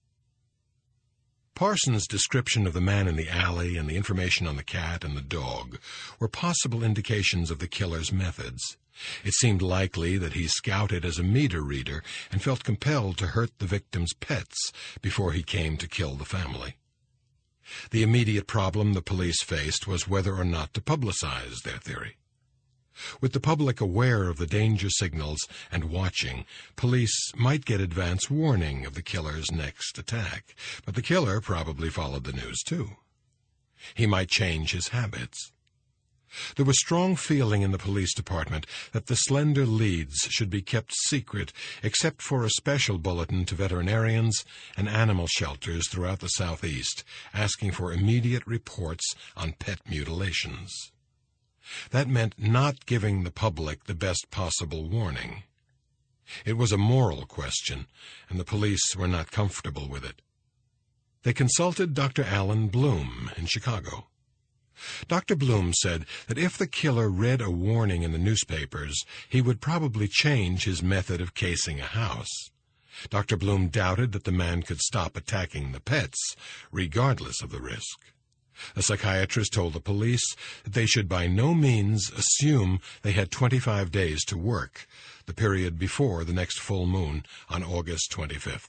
Parsons' description of the man in the alley and the information on the cat and the dog were possible indications of the killer's methods. It seemed likely that he scouted as a meter reader and felt compelled to hurt the victim's pets before he came to kill the family. The immediate problem the police faced was whether or not to publicize their theory. With the public aware of the danger signals and watching, police might get advance warning of the killer's next attack, but the killer probably followed the news too. He might change his habits. There was strong feeling in the police department that the slender leads should be kept secret except for a special bulletin to veterinarians and animal shelters throughout the Southeast asking for immediate reports on pet mutilations. That meant not giving the public the best possible warning. It was a moral question, and the police were not comfortable with it. They consulted Dr. Alan Bloom in Chicago. Dr. Bloom said that if the killer read a warning in the newspapers, he would probably change his method of casing a house. Dr. Bloom doubted that the man could stop attacking the pets, regardless of the risk. A psychiatrist told the police that they should by no means assume they had 25 days to work, the period before the next full moon on August 25th.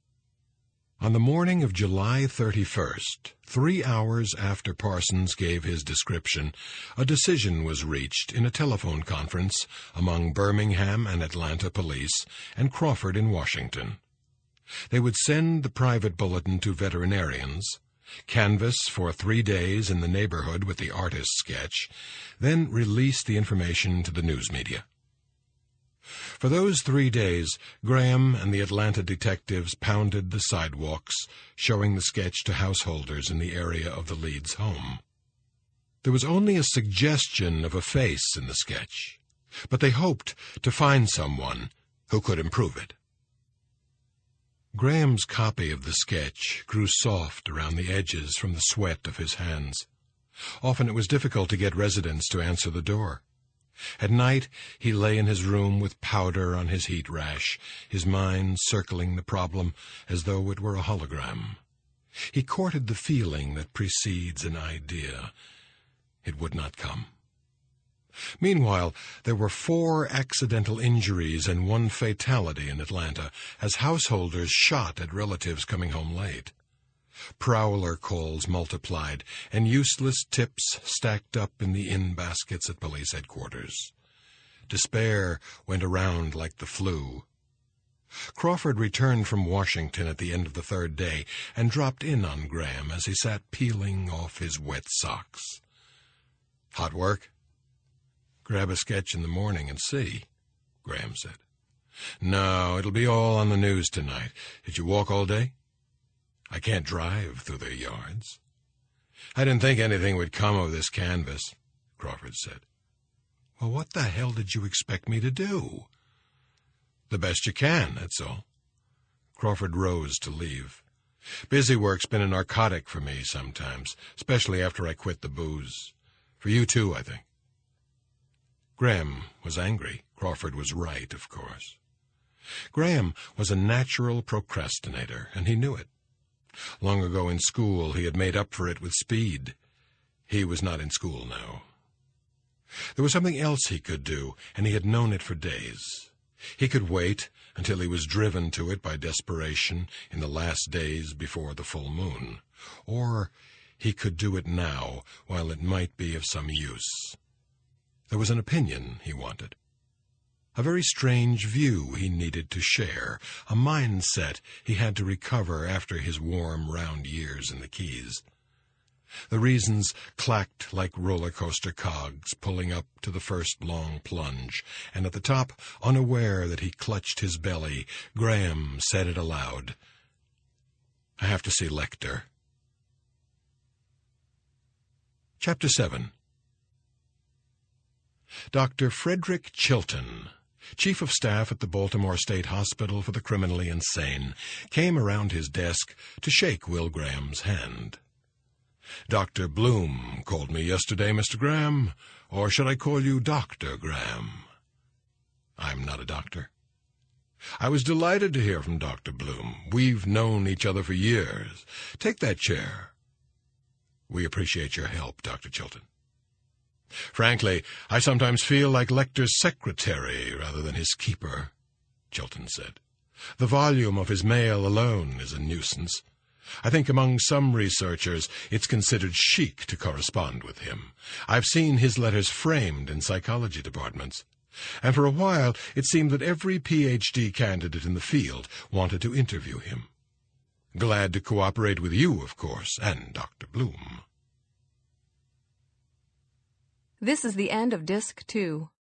On the morning of July 31st, 3 hours after Parsons gave his description, a decision was reached in a telephone conference among Birmingham and Atlanta police and Crawford in Washington. They would send the private bulletin to veterinarians, canvass for 3 days in the neighborhood with the artist's sketch, then release the information to the news media. For those 3 days, Graham and the Atlanta detectives pounded the sidewalks, showing the sketch to householders in the area of the lead's home. There was only a suggestion of a face in the sketch, but they hoped to find someone who could improve it. Graham's copy of the sketch grew soft around the edges from the sweat of his hands. Often it was difficult to get residents to answer the door. At night he lay in his room with powder on his heat rash, his mind circling the problem as though it were a hologram. He courted the feeling that precedes an idea. It would not come. Meanwhile, there were 4 accidental injuries and 1 fatality in Atlanta as householders shot at relatives coming home late. Prowler calls multiplied, and useless tips stacked up in the inn baskets at police headquarters. Despair went around like the flu. Crawford returned from Washington at the end of the 3rd day and dropped in on Graham as he sat peeling off his wet socks. "Hot work?" "Grab a sketch in the morning and see," Graham said. "No, it'll be all on the news tonight. Did you walk all day?" "I can't drive through their yards." "I didn't think anything would come of this canvas," Crawford said. "Well, what the hell did you expect me to do?" "The best you can, that's all." Crawford rose to leave. "Busy work's been a narcotic for me sometimes, especially after I quit the booze. For you too, I think." Graham was angry. Crawford was right, of course. Graham was a natural procrastinator, and he knew it. Long ago in school, he had made up for it with speed. He was not in school now. There was something else he could do, and he had known it for days. He could wait until he was driven to it by desperation in the last days before the full moon. Or He could do it now, while it might be of some use. There was an opinion he wanted. A very strange view he needed to share, a mindset he had to recover after his warm, round years in the Keys. The reasons clacked like roller-coaster cogs, pulling up to the first long plunge, and at the top, unaware that he clutched his belly, Graham said it aloud. "I have to see Lecter." Chapter 7. Dr. Frederick Chilton, Chief of Staff at the Baltimore State Hospital for the Criminally Insane, came around his desk to shake Will Graham's hand. "Dr. Bloom called me yesterday, Mr. Graham, or should I call you Dr. Graham?" "I'm not a doctor." "I was delighted to hear from Dr. Bloom. We've known each other for years. Take that chair." "We appreciate your help, Dr. Chilton." "Frankly, I sometimes feel like Lecter's secretary rather than his keeper," Chilton said. "The volume of his mail alone is a nuisance. I think among some researchers it's considered chic to correspond with him. I've seen his letters framed in psychology departments. And for a while it seemed that every Ph.D. candidate in the field wanted to interview him. Glad to cooperate with you, of course, and Dr. Bloom." This is the end of Disc 2.